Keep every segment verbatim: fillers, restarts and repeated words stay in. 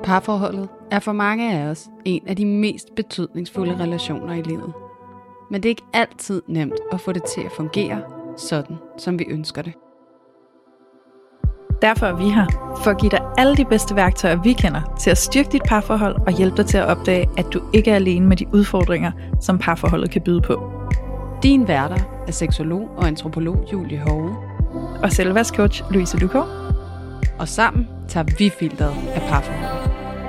Parforholdet er for mange af os en af de mest betydningsfulde relationer i livet. Men det er ikke altid nemt at få det til at fungere sådan, som vi ønsker det. Derfor er vi her, for at give dig alle de bedste værktøjer, vi kender, til at styrke dit parforhold og hjælpe dig til at opdage, at du ikke er alene med de udfordringer, som parforholdet kan byde på. Din værter er seksolog og antropolog Julie Hove. Og selvværdscoach Louise Lukov. Og sammen tager vi filteret af parforholdet.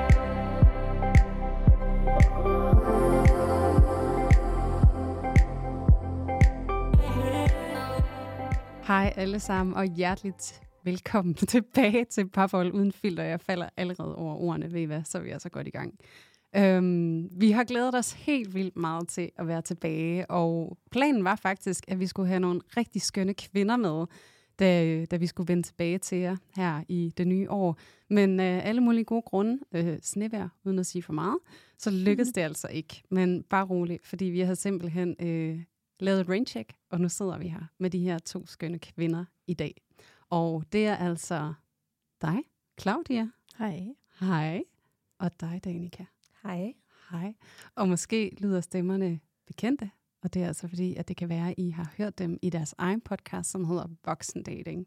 Hej alle sammen, og hjerteligt velkommen tilbage til Parforhold Uden Filter. Jeg falder allerede over ordene, ved I hvad, så er vi altså godt i gang. Øhm, vi har glædet os helt vildt meget til at være tilbage, og planen var faktisk, at vi skulle have nogle rigtig skønne kvinder med, da, da vi skulle vende tilbage til jer her i det nye år. Men øh, alle mulige gode grunde, øh, snevejr, uden at sige for meget, så lykkedes mm-hmm. det altså ikke. Men bare roligt, fordi vi har simpelthen øh, lavet et raincheck, og nu sidder vi her med de her to skønne kvinder i dag. Og det er altså dig, Claudia. Hej. Hej. Og dig, Danica. Hej. Hej. Og måske lyder stemmerne bekendte, og det er altså fordi, at det kan være, at I har hørt dem i deres egen podcast, som hedder Voksendating.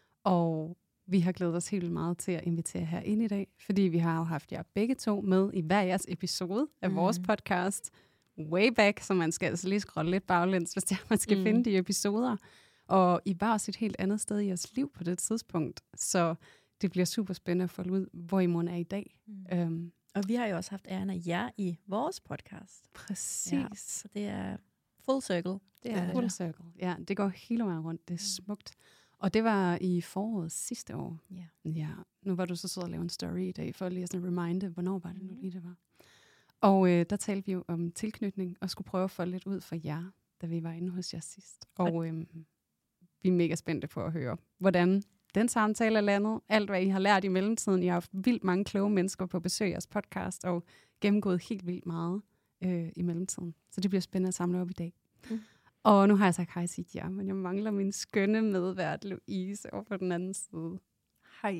Og vi har glædet os helt meget til at invitere her ind i dag, fordi vi har jo haft jer begge to med i hver jeres episode af mm. vores podcast, way back, så man skal altså lige scrolle lidt baglæns, hvis det, man skal mm. finde de episoder. Og I var også et helt andet sted i jeres liv på det tidspunkt, så det bliver super spændende at folde ud, hvor I måden er i dag. Mm. Um, og vi har jo også haft æren af jer i vores podcast. Præcis. Ja, så det er full circle. Det er full circle. Ja, det går hele vejen rundt. Det er smukt. Og det var i foråret sidste år. Ja. Ja. Nu var du så sød at lave en story i dag, for lige at reminde, hvornår var det nu lige, det var. Og øh, der talte vi jo om tilknytning, og skulle prøve at folde lidt ud for jer, da vi var inde hos jer sidst. Og øh, vi er mega spændte på at høre, hvordan den samtale er landet. Alt, hvad I har lært i mellemtiden. I har haft vildt mange kloge mennesker på besøg i jeres podcast, og gennemgået helt vildt meget øh, i mellemtiden. Så det bliver spændende at samle op i dag. Mm. Og nu har jeg sagt hej til jer, men jeg mangler min skønne medvært Louise over på den anden side. Hej.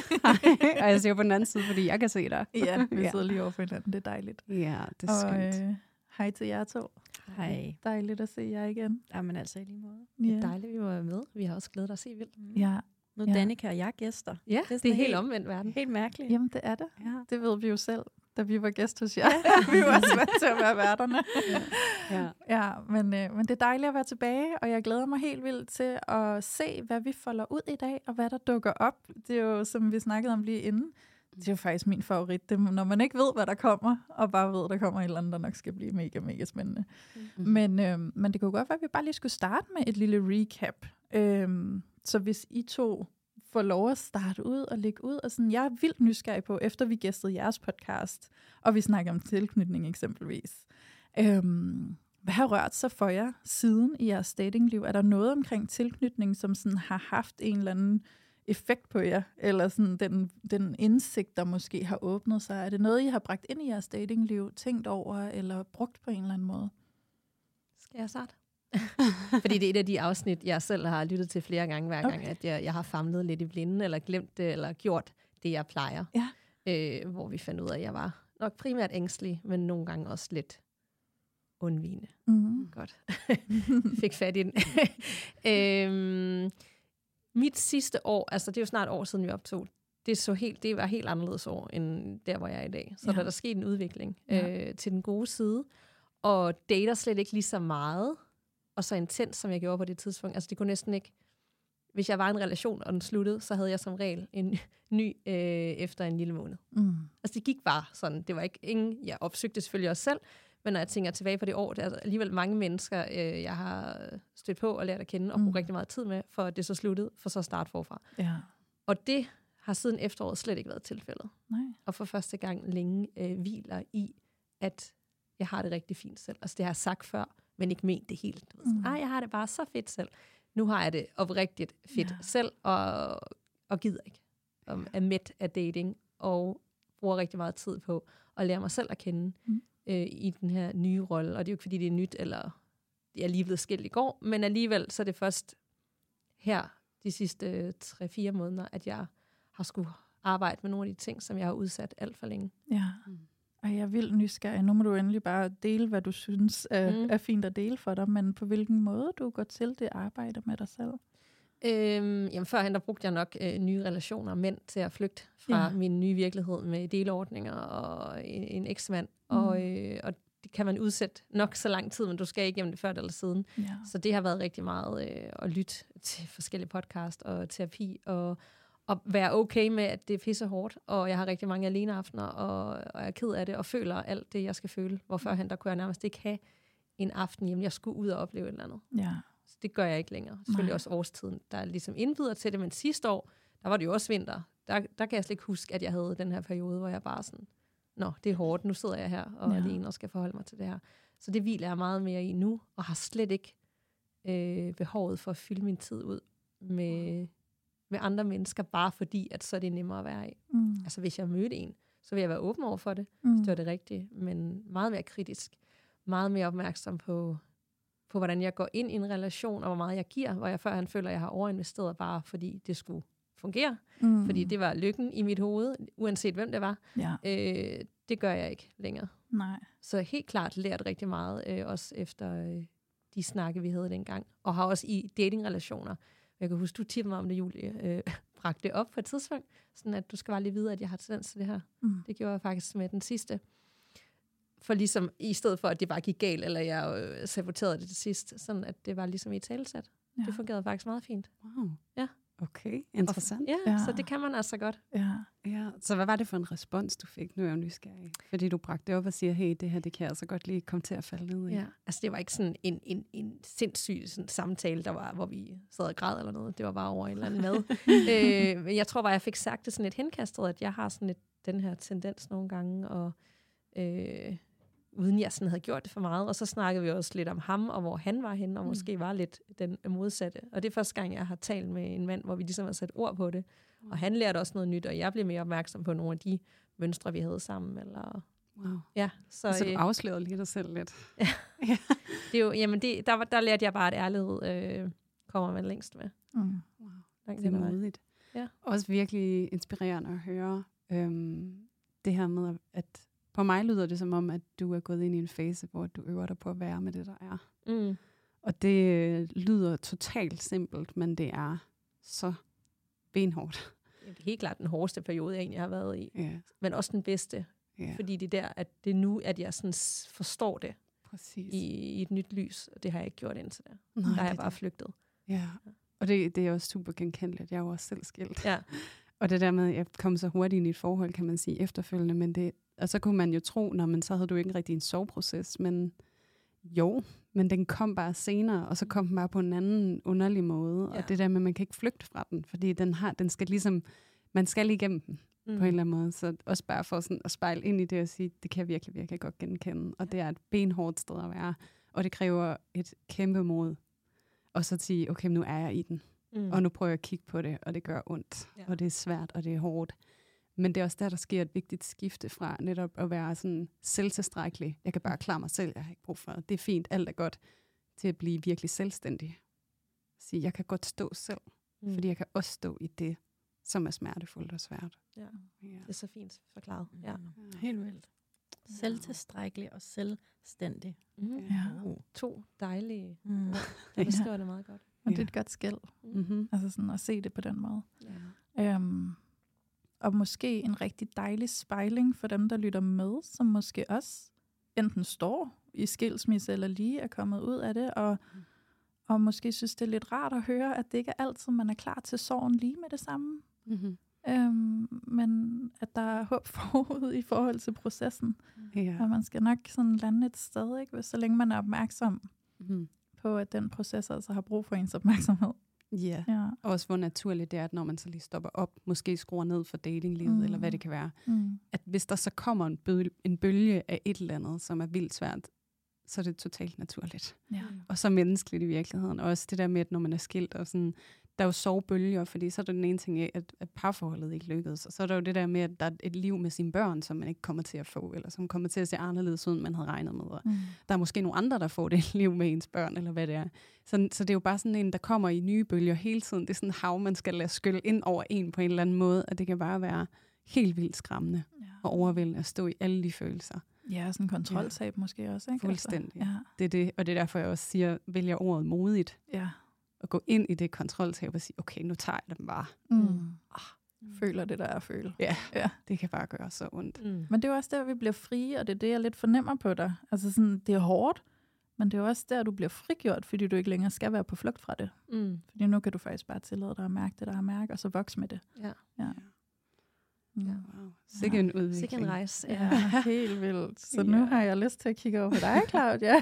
Hej. Og jeg siger på den anden side, fordi jeg kan se dig. Ja, vi sidder lige over for hinanden. Det er dejligt. Ja, det er og, skønt. Øh, hej til jer to. Hej. Dejligt at se jer igen. Jamen altså i lige måde. Ja. Det er dejligt, vi var med. Vi har også glædet os helt vildt. Mm. Ja. Nu er ja. Danica og jeg gæster. Ja, det er, det er helt omvendt verden. Helt mærkeligt. Jamen, det er det. Ja. Det ved vi jo selv, da vi var gæst hos jer. Vi var svært til at være værterne. Ja, ja. ja men, øh, men det er dejligt at være tilbage, og jeg glæder mig helt vildt til at se, hvad vi folder ud i dag, og hvad der dukker op. Det er jo, som vi snakkede om lige inden, det er jo faktisk min favorit. Det er, når man ikke ved, hvad der kommer, og bare ved, at der kommer et eller andet, der nok skal blive mega, mega spændende. Mm-hmm. Men, øh, men det kunne godt være, at vi bare lige skulle starte med et lille recap. Øh, så hvis I to får lov at starte ud og lægge ud, og sådan, jeg er vildt nysgerrig på, efter vi gæstede jeres podcast, og vi snakker om tilknytning eksempelvis. Øhm, hvad har rørt sig for jer siden i jeres datingliv? Er der noget omkring tilknytning, som sådan har haft en eller anden effekt på jer, eller sådan den, den indsigt, der måske har åbnet sig? Er det noget, I har bragt ind i jeres datingliv, tænkt over, eller brugt på en eller anden måde? Skal jeg starte? Fordi det er et af de afsnit, jeg selv har lyttet til flere gange, hver gang, okay. at jeg, jeg har famlet lidt i blinde, eller glemt det, eller gjort det, jeg plejer. Ja. Øh, hvor vi fandt ud af, at jeg var nok primært ængstelig, men nogle gange også lidt undvigende. Mm-hmm. Godt. Fik fat i den. øhm, mit sidste år, altså det er jo snart år siden, vi optog, det, så helt, det var helt anderledes år, end der, hvor jeg er i dag. Så ja. der er der sket en udvikling ja. øh, til den gode side, og dater slet ikke lige så meget, og så intens, som jeg gjorde på det tidspunkt. Altså det kunne næsten ikke... Hvis jeg var i en relation, og den sluttede, så havde jeg som regel en ny øh, efter en lille måned. Mm. Altså det gik bare sådan. Det var ikke ingen... Jeg opsøgte selvfølgelig også selv, men når jeg tænker tilbage på det år, det er alligevel mange mennesker, øh, jeg har stødt på og lært at kende, og brugt mm. rigtig meget tid med, for at det så sluttede, for så at starte forfra. Ja. Og det har siden efteråret slet ikke været tilfældet. Nej. Og for første gang længe øh, hviler i, at jeg har det rigtig fint selv. Altså det har jeg sagt før, men ikke ment det helt. Mm. Ej, jeg har det bare så fedt selv. Nu har jeg det oprigtigt fedt ja. selv, og, og gider ikke. Og er mæt af dating, og bruger rigtig meget tid på at lære mig selv at kende mm. øh, i den her nye rolle. Og det er jo ikke, fordi det er nyt, eller jeg er lige blevet skilt i går, men alligevel så er det først her, de sidste tre-fire måneder, at jeg har skulle arbejde med nogle af de ting, som jeg har udsat alt for længe. Ja. Mm. Og jeg er vildt nysgerrig. Nu må du endelig bare dele, hvad du synes er, Mm. er fint at dele for dig, men på hvilken måde du går til det arbejde med dig selv? Øhm, jamen førhen, der brugte jeg nok øh, nye relationer og mænd til at flygte fra Ja. ja. min nye virkelighed med delordninger og en, en eksmand. Mm. Og, øh, og det kan man udsætte nok så lang tid, men du skal ikke igennem det før eller siden. Ja. Så det har været rigtig meget øh, at lytte til forskellige podcast og terapi, og, og være okay med, at det er pisse hårdt, og jeg har rigtig mange aleneaftener, og, og jeg er ked af det, og føler alt det, jeg skal føle. Hvor førhen, der kunne jeg nærmest ikke have en aften hjemme. Jeg skulle ud og opleve et eller andet. Ja. Så det gør jeg ikke længere. Selvfølgelig Nej. også årstiden, der ligesom indbyder til det, men sidste år, der var det jo også vinter. Der, der kan jeg slet ikke huske, at jeg havde den her periode, hvor jeg bare sådan, nå, det er hårdt, nu sidder jeg her og Ja. ja. alene og skal forholde mig til det her. Så det hviler jeg meget mere i nu, og har slet ikke øh, behovet for at fylde min tid ud med, med andre mennesker, bare fordi, at så er det nemmere at være i. Mm. Altså hvis jeg mødte en, så vil jeg være åben over for det, Mm. hvis det var det rigtige, men meget mere kritisk, meget mere opmærksom på, på hvordan jeg går ind i en relation, og hvor meget jeg giver, hvor jeg førhen føler, at jeg har overinvesteret, bare fordi det skulle fungere, Mm. fordi det var lykken i mit hoved, uanset hvem det var. Ja. Øh, det gør jeg ikke længere. Nej. Så helt klart lært rigtig meget, øh, også efter øh, de snakke, vi havde dengang. Og har også i datingrelationer. Jeg kan huske, du tippede mig om det, Julie, øh, bragte det op på et tidspunkt, sådan at du skal bare lige vide, at jeg har tendens til det her. Mm. Det gjorde jeg faktisk med den sidste. For ligesom, i stedet for, at det bare gik galt, eller jeg øh, saboterede det til sidst, sådan at det var ligesom i talsat. Ja. Det fungerede faktisk meget fint. Wow. Ja. Okay, interessant. Ja, Ja. ja, så det kan man altså godt. Ja. Ja, så hvad var det for en respons, du fik? Nu er jeg jo nysgerrig. Fordi du bragte det op og siger, hey, det her, det kan jeg altså godt lige komme til at falde ned i. Ja. Altså, det var ikke sådan en, en, en sindssyg sådan, samtale, der var, hvor vi sad og græd eller noget. Det var bare over en eller anden mad. øh, men jeg tror bare, jeg fik sagt det sådan lidt henkastet, at jeg har sådan lidt den her tendens nogle gange, og øh, uden jeg sådan havde gjort det for meget. Og så snakkede vi også lidt om ham, og hvor han var henne, og måske var lidt den modsatte. Og det er første gang, jeg har talt med en mand, hvor vi ligesom har sat ord på det. Og han lærte også noget nyt, og jeg blev mere opmærksom på nogle af de mønstre, vi havde sammen. Eller, Wow. ja, så, Så du øh, afslørede lige dig selv lidt. det er jo, jamen det, der, var- der lærte jeg bare, at ærlighed øh, kommer man længst med. Mm. Wow. Langt Det hen er ad vejen. modigt. Ja. Også virkelig inspirerende at høre øhm, det her med, at på mig lyder det som om, at du er gået ind i en fase, hvor du øver dig på at være med det, der er. Mm. Og det øh, lyder totalt simpelt, men det er så benhårdt. Det er helt klart den hårdeste periode, jeg egentlig har været i. Ja, Men også den bedste, ja, fordi det er der, at det er nu, at jeg sådan s- forstår det præcis. i, i et nyt lys. Og det har jeg ikke gjort indtil da. Nej, Der har det jeg er bare det. flygtet. Ja, og det, det er også super genkendeligt. Jeg er jo også selv skilt. Ja. Og det der med, at jeg kom så hurtigt ind i et forhold, kan man sige, efterfølgende, men det, og så kunne man jo tro, når man så havde du ikke rigtig en soveproces, men jo, men den kom bare senere, og så kom den bare på en anden underlig måde, Ja. og det der med, at man kan ikke flygte fra den, fordi den har, den skal ligesom, man skal igennem den mm. på en eller anden måde, så også bare for sådan at spejle ind i det og sige, det kan jeg virkelig, virkelig godt genkende, og det er et benhårdt sted at være, og det kræver et kæmpe mod, og så sige, okay, nu er jeg i den. Mm. Og nu prøver jeg at kigge på det, og det gør ondt, Ja. ja. og det er svært, og det er hårdt. Men det er også der, der sker et vigtigt skifte fra netop at være sådan selvtilstrækkelig. Jeg kan bare klare mig selv, jeg har ikke brug for det. Det er fint, alt er godt, til at blive virkelig selvstændig. Sige, jeg kan godt stå selv, Mm. mm. fordi jeg kan også stå i det, som er smertefuldt og svært. Ja. Ja. Det er så fint forklaret. Ja. Helt vildt. Selvtilstrækkelig og selvstændig. Mm. Ja. Oh. To dejlige. Mm. Jeg beskriver det meget godt. Og det er Ja. et godt skæld, Mm-hmm. altså sådan at se det på den måde. Ja. Øhm, og måske en rigtig dejlig spejling for dem, der lytter med, som måske også enten står i skilsmisse eller lige er kommet ud af det, og, og måske synes, det er lidt rart at høre, at det ikke er altid, man er klar til sorgen lige med det samme. Mm-hmm. Øhm, men at der er håb forud i forhold til processen. Ja. Og man skal nok sådan lande et sted, ikke? Hvis, så længe man er opmærksom Mm-hmm. på, at den proces altså har brug for ens opmærksomhed. Ja. Ja. Og også hvor naturligt det er, at når man så lige stopper op, måske skruer ned for datinglivet, Mm. mm. eller hvad det kan være, Mm. at hvis der så kommer en bølge, en bølge af et eller andet, som er vildt svært, så er det totalt naturligt. Ja. Og så menneskeligt i virkeligheden. Og også det der med, at når man er skilt, og sådan, der er jo sorgbølger, fordi så er der den ene ting, at, at parforholdet ikke lykkedes. Og så er der jo det der med, at der er et liv med sine børn, som man ikke kommer til at få, eller som kommer til at se anderledes ud, end man havde regnet med. Og mm. der er måske nogle andre, der får det liv med ens børn, eller hvad det er. Så, så det er jo bare sådan en, der kommer i nye bølger hele tiden. Det er sådan en hav, man skal lade skylle ind over en på en eller anden måde, at det kan bare være helt vildt skræmmende ja. og overvældende at stå i alle de følelser. Ja, sådan en kontroltab ja. måske også, ikke? Fuldstændig. Altså, ja. Det er det, og det er derfor, jeg også siger, vælger ordet modigt. Ja. At gå ind i det kontroltab og sige, okay, nu tager jeg dem bare. Mm. Ah, føler det, der er at føle. Ja, ja, det kan bare gøre så ondt. Mm. Men det er jo også der, vi bliver frie, og det er det, jeg lidt fornemmer på dig. Altså sådan, det er hårdt, men det er jo også der, du bliver frigjort, fordi du ikke længere skal være på flugt fra det. Mm. Fordi nu kan du faktisk bare tillade dig at mærke det, der er mærke, og så vokse med det. Ja. Ja. Ja. Wow. Sikke en udvikling. Sikke en rejse. Ja, helt vildt. Så nu ja. har jeg lyst til at kigge over på dig, Claudia,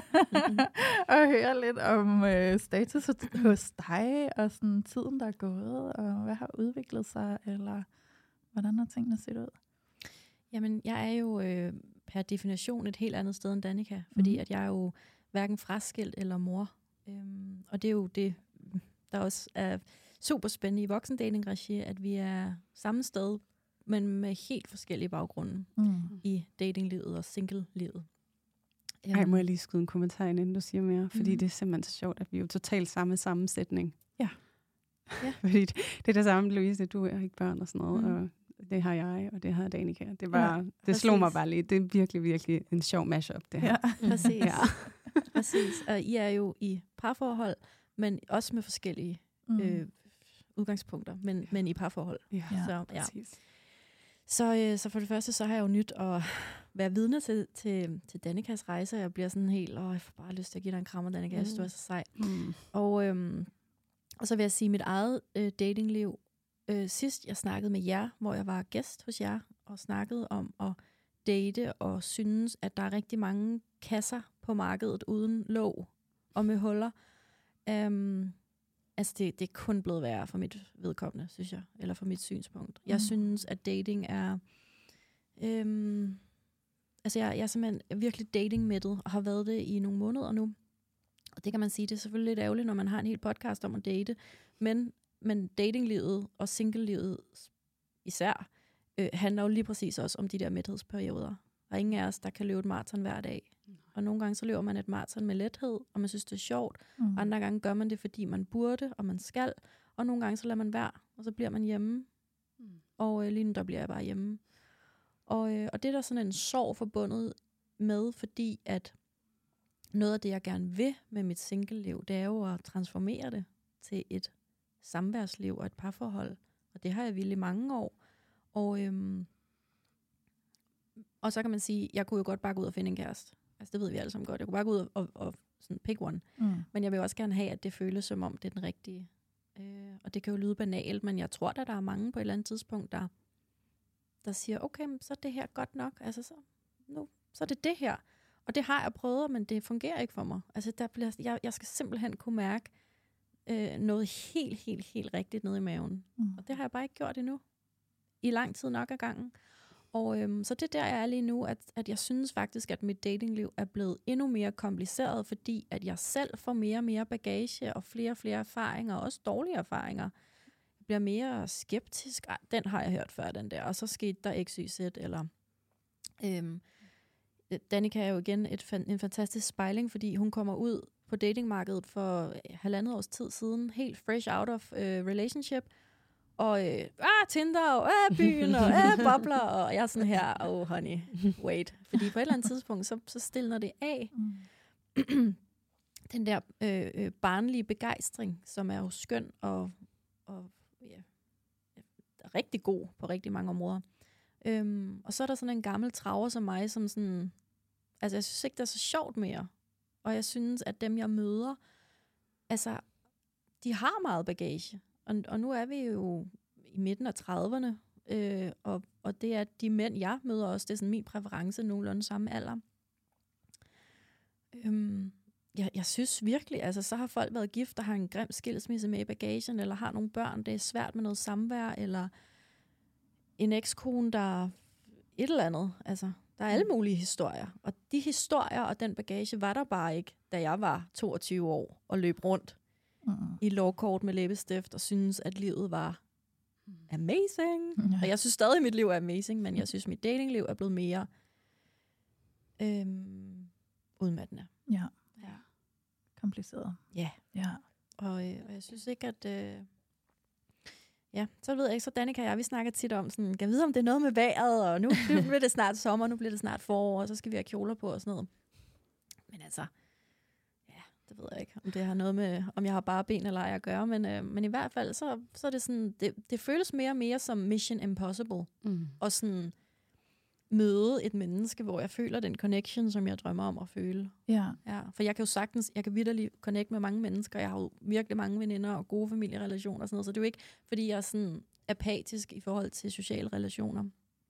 og høre lidt om øh, status hos dig, og sådan tiden, der er gået, og hvad har udviklet sig, eller hvordan har tingene set ud? Jamen, jeg er jo øh, per definition et helt andet sted end Danica, fordi mm. at jeg er jo hverken fraskilt eller mor. Øhm, og det er jo det, der også er super spændende i voksendating-regi, at vi er samme sted, men med helt forskellige baggrunde mm. i datinglivet og single-livet. Ej, må jeg lige skyde en kommentar ind, inden du siger mere? Fordi mm. det er simpelthen så sjovt, at vi er jo totalt samme sammensætning. Ja. ja. Fordi det, det er det samme, Louise, du har ikke børn og sådan noget, mm. og det har jeg, og det har Danica. Det, var, ja, det slog mig bare lige. Det er virkelig, virkelig en sjov mashup, det her. Ja, præcis. ja. præcis. Og I er jo i parforhold, men også med forskellige mm. øh, udgangspunkter, men, ja. men i parforhold. Ja, så, ja. præcis. Så, øh, så for det første, så har jeg jo nyt at være vidne til, til, til Danikas rejse, og jeg bliver sådan helt, åh, jeg får bare lyst til at give dig en krammer, Danica, jeg synes, du er så sej. Mm. Og, øhm, og så vil jeg sige, mit eget øh, datingliv, øh, sidst jeg snakkede med jer, hvor jeg var gæst hos jer, og snakkede om at date, og synes, at der er rigtig mange kasser på markedet uden låg og med huller. Um, altså, det, det er kun blevet værre for mit vedkommende, synes jeg, eller for mit synspunkt. Jeg mm. synes, at dating er... Øhm, altså, jeg, jeg er simpelthen virkelig datingmættet, og har været det i nogle måneder nu. Og det kan man sige, det er selvfølgelig lidt ærgerligt, når man har en hel podcast om at date. Men, men datinglivet og singlelivet især, øh, handler jo lige præcis også om de der mæthedsperioder. Der er ingen af os, der kan løbe et maraton hver dag. Mm. Og nogle gange så løber man et maraton med lethed, og man synes, det er sjovt. Mm. Andre gange gør man det, fordi man burde, og man skal. Og nogle gange så lader man være, og så bliver man hjemme. Mm. Og øh, lige nu, der bliver jeg bare hjemme. Og, øh, og det er der sådan en sorg forbundet med, fordi at noget af det, jeg gerne vil med mit single-liv, det er jo at transformere det til et samværsliv og et parforhold. Og det har jeg vildt i mange år. Og, øhm, og så kan man sige, jeg kunne jo godt bare gå ud og finde en kæreste. Altså det ved vi alle sammen godt. Jeg kunne bare gå ud og, og, og sådan pick one. Mm. Men jeg vil også gerne have, at det føles som om, det er den rigtige. Øh, og det kan jo lyde banalt, men jeg tror, at der er mange på et eller andet tidspunkt, der, der siger, okay, så er det her godt nok. Altså så, nu, så er det det her. Og det har jeg prøvet, men det fungerer ikke for mig. Altså der bliver, jeg, jeg skal simpelthen kunne mærke øh, noget helt, helt, helt rigtigt nede i maven. Mm. Og det har jeg bare ikke gjort endnu. I lang tid nok ad gangen. Og øhm, så det der jeg er lige nu, at, at jeg synes faktisk, at mit datingliv er blevet endnu mere kompliceret, fordi at jeg selv får mere og mere bagage og flere og flere erfaringer, og også dårlige erfaringer. Jeg bliver mere skeptisk. Ej, den har jeg hørt før, den der. Og så skete der X Y Z, eller... Øhm, Danica er jo igen et, en fantastisk spejling, fordi hun kommer ud på datingmarkedet for halvandet års tid siden, helt fresh out of uh, relationship, og øh, ah, Tinder, og ah, byen, og ah, bobler, og jeg er sådan her, oh honey, wait. Fordi på et eller andet tidspunkt, så, så stiller det af. Mm. Den der øh, øh, barnlige begejstring, som er jo skøn og, og ja, rigtig god på rigtig mange områder. Øhm, og så er der sådan en gammel traver som mig, som sådan, altså jeg synes ikke, det er så sjovt mere. Og jeg synes, at dem, jeg møder, altså, de har meget bagage. Og, og nu er vi jo i midten af trediverne, øh, og, og det er de mænd, jeg møder også, det er sådan min præference, nogenlunde samme alder. Øhm, jeg, jeg synes virkelig, altså så har folk været gift, der har en grim skilsmisse med i bagagen, eller har nogle børn, det er svært med noget samvær, eller en ekskone, der et eller andet. Altså, der er alle mulige historier. Og de historier og den bagage var der bare ikke, da jeg var toogtyve år og løb rundt mm. i lovkort med læbestift, og synes, at livet var amazing. Ja. Og jeg synes stadig, at mit liv er amazing, men jeg synes, at mit datingliv er blevet mere øhm, udmattende. Ja. Ja. Kompliceret. Ja. Ja. Og, øh, og jeg synes ikke, at... Øh, ja, så ved jeg ikke, så Danika og jeg, vi snakker tit om, sådan, kan vide, om det er noget med vejret, og nu, nu bliver det snart sommer, nu bliver det snart forår, og så skal vi have kjoler på og sådan noget. Men altså, ja, det ved jeg ikke, om det har noget med, om jeg har bare ben eller ej at gøre, men, øh, men i hvert fald, så, så er det sådan, det, det føles mere og mere som Mission Impossible, Mm. og sådan møde et menneske, hvor jeg føler den connection, som jeg drømmer om at føle. Ja. Ja, for jeg kan jo sagtens, jeg kan vitterligt connect med mange mennesker. Jeg har jo virkelig mange veninder og gode familierelationer og sådan noget, så det er jo ikke, fordi jeg er sådan apatisk i forhold til sociale relationer.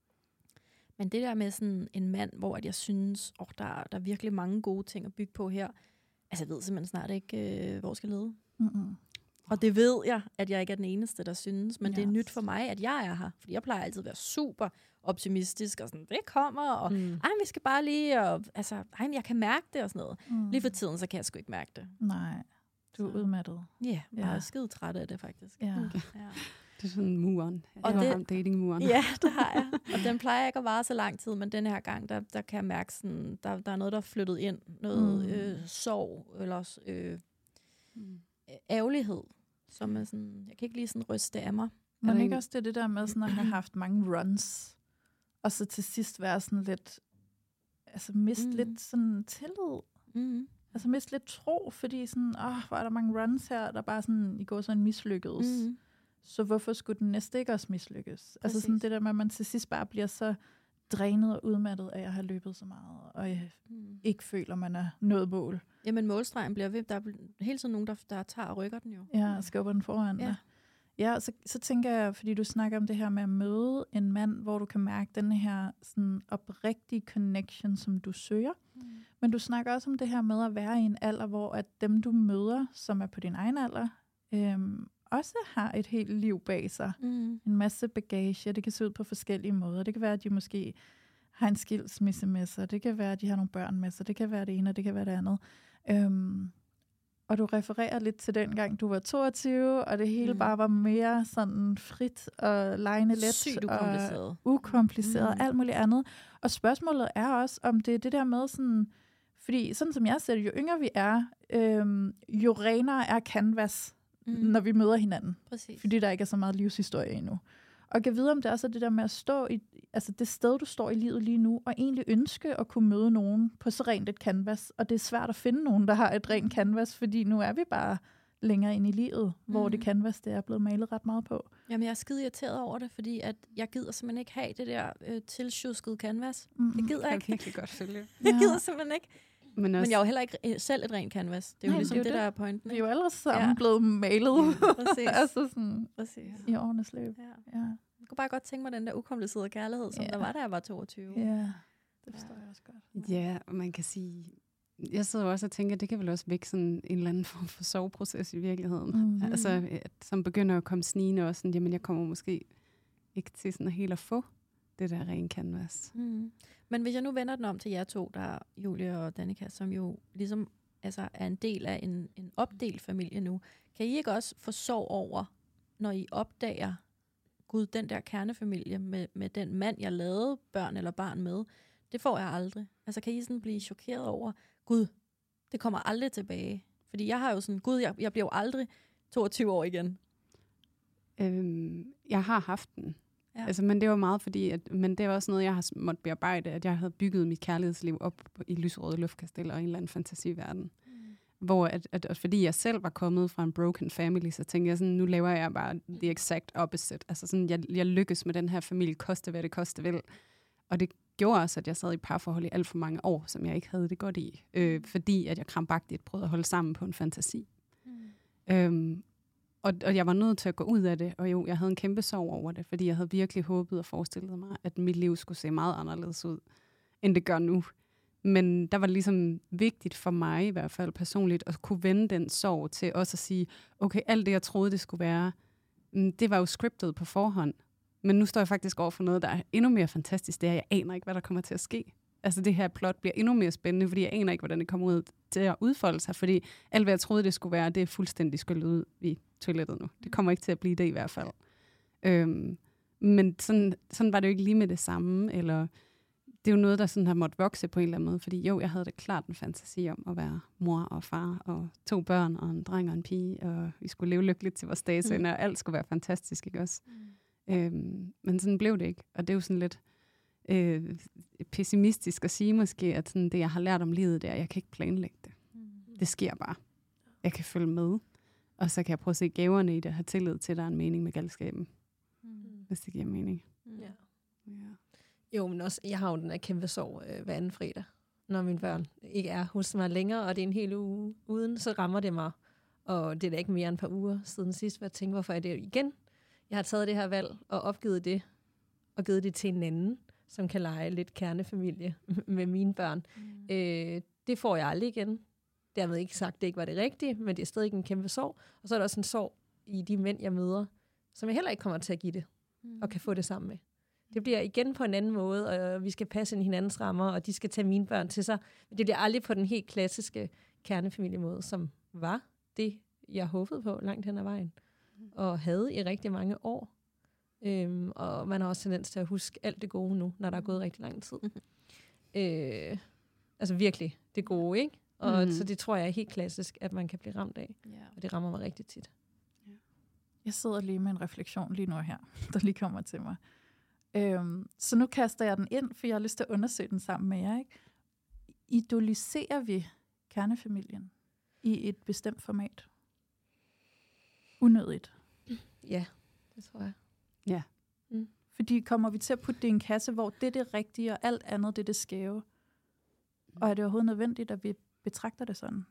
Men det der med sådan en mand, hvor at jeg synes, åh, der, er, der er virkelig mange gode ting at bygge på her. Altså, jeg ved simpelthen snart ikke, øh, hvor jeg skal lede. Mm-mm. Og det ved jeg, at jeg ikke er den eneste, der synes, men yes. det er Yes. nyt for mig, at jeg er her. Fordi jeg plejer altid at være super optimistisk, og sådan, det kommer, og Mm. ej, vi skal bare lige, og altså, ej, jeg kan mærke det, og sådan noget. Mm. Lige for tiden, så kan jeg sgu ikke mærke det. Nej, du er Så. udmattet. Ja, yeah, jeg Ja. er skide træt af det, faktisk. Ja. Ja. Det er sådan muren. Og Og det det- var datingmuren. Ja, det har jeg. Og den plejer ikke at vare så lang tid, men den her gang, der, der kan jeg mærke, sådan, der, der er noget, der er flyttet ind. Noget Mm. øh, sorg, eller øh, Mm. ærgerlighed, som er sådan, jeg kan ikke lige sådan ryste af mig. Men der ikke en- også det, det der med sådan at have haft mange runs, og så til sidst være sådan lidt, altså miste Mm. mm. lidt sådan tillid. Mm. Altså miste lidt tro, fordi sådan, åh, hvor er der mange runs her, der bare sådan, i går sådan mislykkedes. Mm. Så hvorfor skulle den næste ikke også mislykkes? Altså sådan Præcis. det der med, at man til sidst bare bliver så drænet og udmattet af at have løbet så meget, og jeg Mm. ikke føler, man er nået mål. Jamen, målstregen bliver ved. Der er hele tiden nogen, der, der tager og rykker den jo. Ja, og skubber den foran Ja. dig. Ja, så, så tænker jeg, fordi du snakker om det her med at møde en mand, hvor du kan mærke den her sådan oprigtige connection, som du søger. Mm. Men du snakker også om det her med at være i en alder, hvor at dem, du møder, som er på din egen alder, øhm, også har et helt liv bag sig. Mm. En masse bagage, det kan se ud på forskellige måder. Det kan være, at de måske har en skilsmisse med sig. Det kan være, at de har nogle børn med sig. Det kan være det ene, og det kan være det andet. Øhm, og du refererer lidt til den gang, du var toogtyve, og det hele Mm. mm. bare var mere sådan frit og legende let. Sygt og ukompliceret. ukompliceret, Mm. mm. alt muligt andet. Og spørgsmålet er også, om det er det der med sådan, fordi sådan som jeg ser det, jo yngre vi er, øhm, jo renere er canvas, Mm. mm. når vi møder hinanden. Præcis. Fordi der ikke er så meget livshistorie endnu. Og kan vide, om det også er det der med at stå i, altså det sted, du står i livet lige nu, og egentlig ønske at kunne møde nogen på så rent et canvas. Og det er svært at finde nogen, der har et rent canvas, fordi nu er vi bare længere ind i livet, mm. hvor det canvas, det er blevet malet ret meget på. Jamen, jeg er skide irriteret over det, fordi at jeg gider simpelthen ikke have det der øh, tilsjuskede canvas. Mm. Det gider jeg Jeg ikke. kan virkelig godt følge. Jeg gider simpelthen ikke. Men, også, Men jeg er jo heller ikke øh, selv et rent canvas. Det er jo Nej, ligesom det er det, jo der det. er pointen. Vi er Ikke? jo alle sammen Ja. blevet malet. Præcis. altså sådan Præcis. i årenes løb. Ja. Ja. Jeg kunne bare godt tænke mig den der ukomplicerede kærlighed, som Ja. der var, da jeg var toogtyve. Ja, det forstår jeg også godt. ja, og man kan sige... Jeg sidder jo også og tænker, at det kan vel også vække sådan en eller anden form for soveproces i virkeligheden. Mm. Altså, at, som begynder at komme snigende også sådan, jamen jeg kommer måske ikke til sådan helt at få det der ren canvas. Mm. Men hvis jeg nu vender den om til jer to, der er Julie og Danika, som jo ligesom altså, er en del af en, en opdelt familie nu, kan I ikke også få sorg over, når I opdager, gud, den der kernefamilie med, med den mand, jeg lavede børn eller barn med, det får jeg aldrig. Altså kan I sådan blive chokeret over, gud, det kommer aldrig tilbage. Fordi jeg har jo sådan, gud, jeg, jeg bliver jo aldrig toogtyve år igen. Øhm, jeg har haft den. Ja. Altså, men det var meget fordi, at, men det var også noget, jeg har måttet bearbejde, at jeg havde bygget mit kærlighedsliv op i lyserøde luftkasteller og en eller anden fantasiverden. Mm. Hvor, at, at, at fordi jeg selv var kommet fra en broken family, så tænkte jeg sådan, nu laver jeg bare the exact opposite. Altså sådan, jeg, jeg lykkes med den her familie, koste hvad det koste vil. Og det gjorde også, at jeg sad i parforhold i alt for mange år, som jeg ikke havde det godt i. Øh, fordi at jeg krampagtigt prøvede at holde sammen på en fantasi. Mm. Øhm, og, og jeg var nødt til at gå ud af det, og jo, jeg havde en kæmpe sorg over det, fordi jeg havde virkelig håbet og forestillet mig, at mit liv skulle se meget anderledes ud, end det gør nu. Men der var det ligesom vigtigt for mig i hvert fald personligt, at kunne vende den sorg til også at sige, okay, alt det, jeg troede, det skulle være, det var jo scriptet på forhånd. Men nu står jeg faktisk over for noget, der er endnu mere fantastisk. Det er, jeg aner ikke, hvad der kommer til at ske. Altså det her plot bliver endnu mere spændende, fordi jeg aner ikke, hvordan det kommer ud til at udfolde sig, fordi alt, hvad jeg troede, det skulle være, det er fuldstændig skyllet ud i toilettet nu. Det kommer ikke til at blive det i hvert fald. Øhm, men sådan, sådan var det jo ikke lige med det samme, eller det er jo noget, der sådan har måttet vokse på en eller anden måde, fordi jo, jeg havde det klart en fantasi om at være mor og far, og to børn, og en dreng og en pige, og vi skulle leve lykkeligt til vores dages ende, og alt skulle være fantastisk, ikke også? Mm. Øhm, men sådan blev det ikke, og det er jo sådan lidt øh, pessimistisk at sige måske, at sådan det, jeg har lært om livet, det er, at jeg kan ikke planlægge det. Mm. Det sker bare. Jeg kan følge med, og så kan jeg prøve at se gaverne i det, og have tillid til, at der er en mening med galskaben, mm. hvis det giver mening. Mm. Ja. Ja. Jo, men også, jeg har jo den her kæmpe sorg øh, hver anden fredag, når mine børn ikke er hos mig længere, og det er en hel uge uden, så rammer det mig. Og det er da ikke mere end et par uger siden sidst, hvor jeg tænkte, hvorfor er det igen? Jeg har taget det her valg og opgivet det, og givet det til en anden, som kan lege lidt kernefamilie med mine børn. Mm. Øh, det får jeg aldrig igen. Dermed ikke sagt, at det ikke var det rigtige, men det er stadig en kæmpe sorg. Og så er der også en sorg i de mænd, jeg møder, som jeg heller ikke kommer til at give det, mm. og kan få det sammen med. Det bliver igen på en anden måde, og vi skal passe ind i hinandens rammer, og de skal tage mine børn til sig. Men det bliver aldrig på den helt klassiske kernefamiliemåde, som var det, jeg håbede på langt hen ad vejen, og havde i rigtig mange år. Øhm, og man har også tendens til at huske alt det gode nu, når der er gået rigtig lang tid. øh, altså virkelig det gode, ikke? Og mm. så det tror jeg er helt klassisk, at man kan blive ramt af. Yeah. Og det rammer mig rigtig tit. Yeah. Jeg sidder lige med en refleksion lige nu her, der lige kommer til mig. Øhm, så nu kaster jeg den ind, for jeg har lyst til at undersøge den sammen med jer. Ikke? Idoliserer vi kernefamilien i et bestemt format? Unødigt. Ja, det tror jeg. Ja. Mm. Fordi kommer vi til at putte det i en kasse, hvor det er det rigtige, og alt andet det er det skæve? Mm. Og er det overhovedet nødvendigt, at vi betragter det sådan?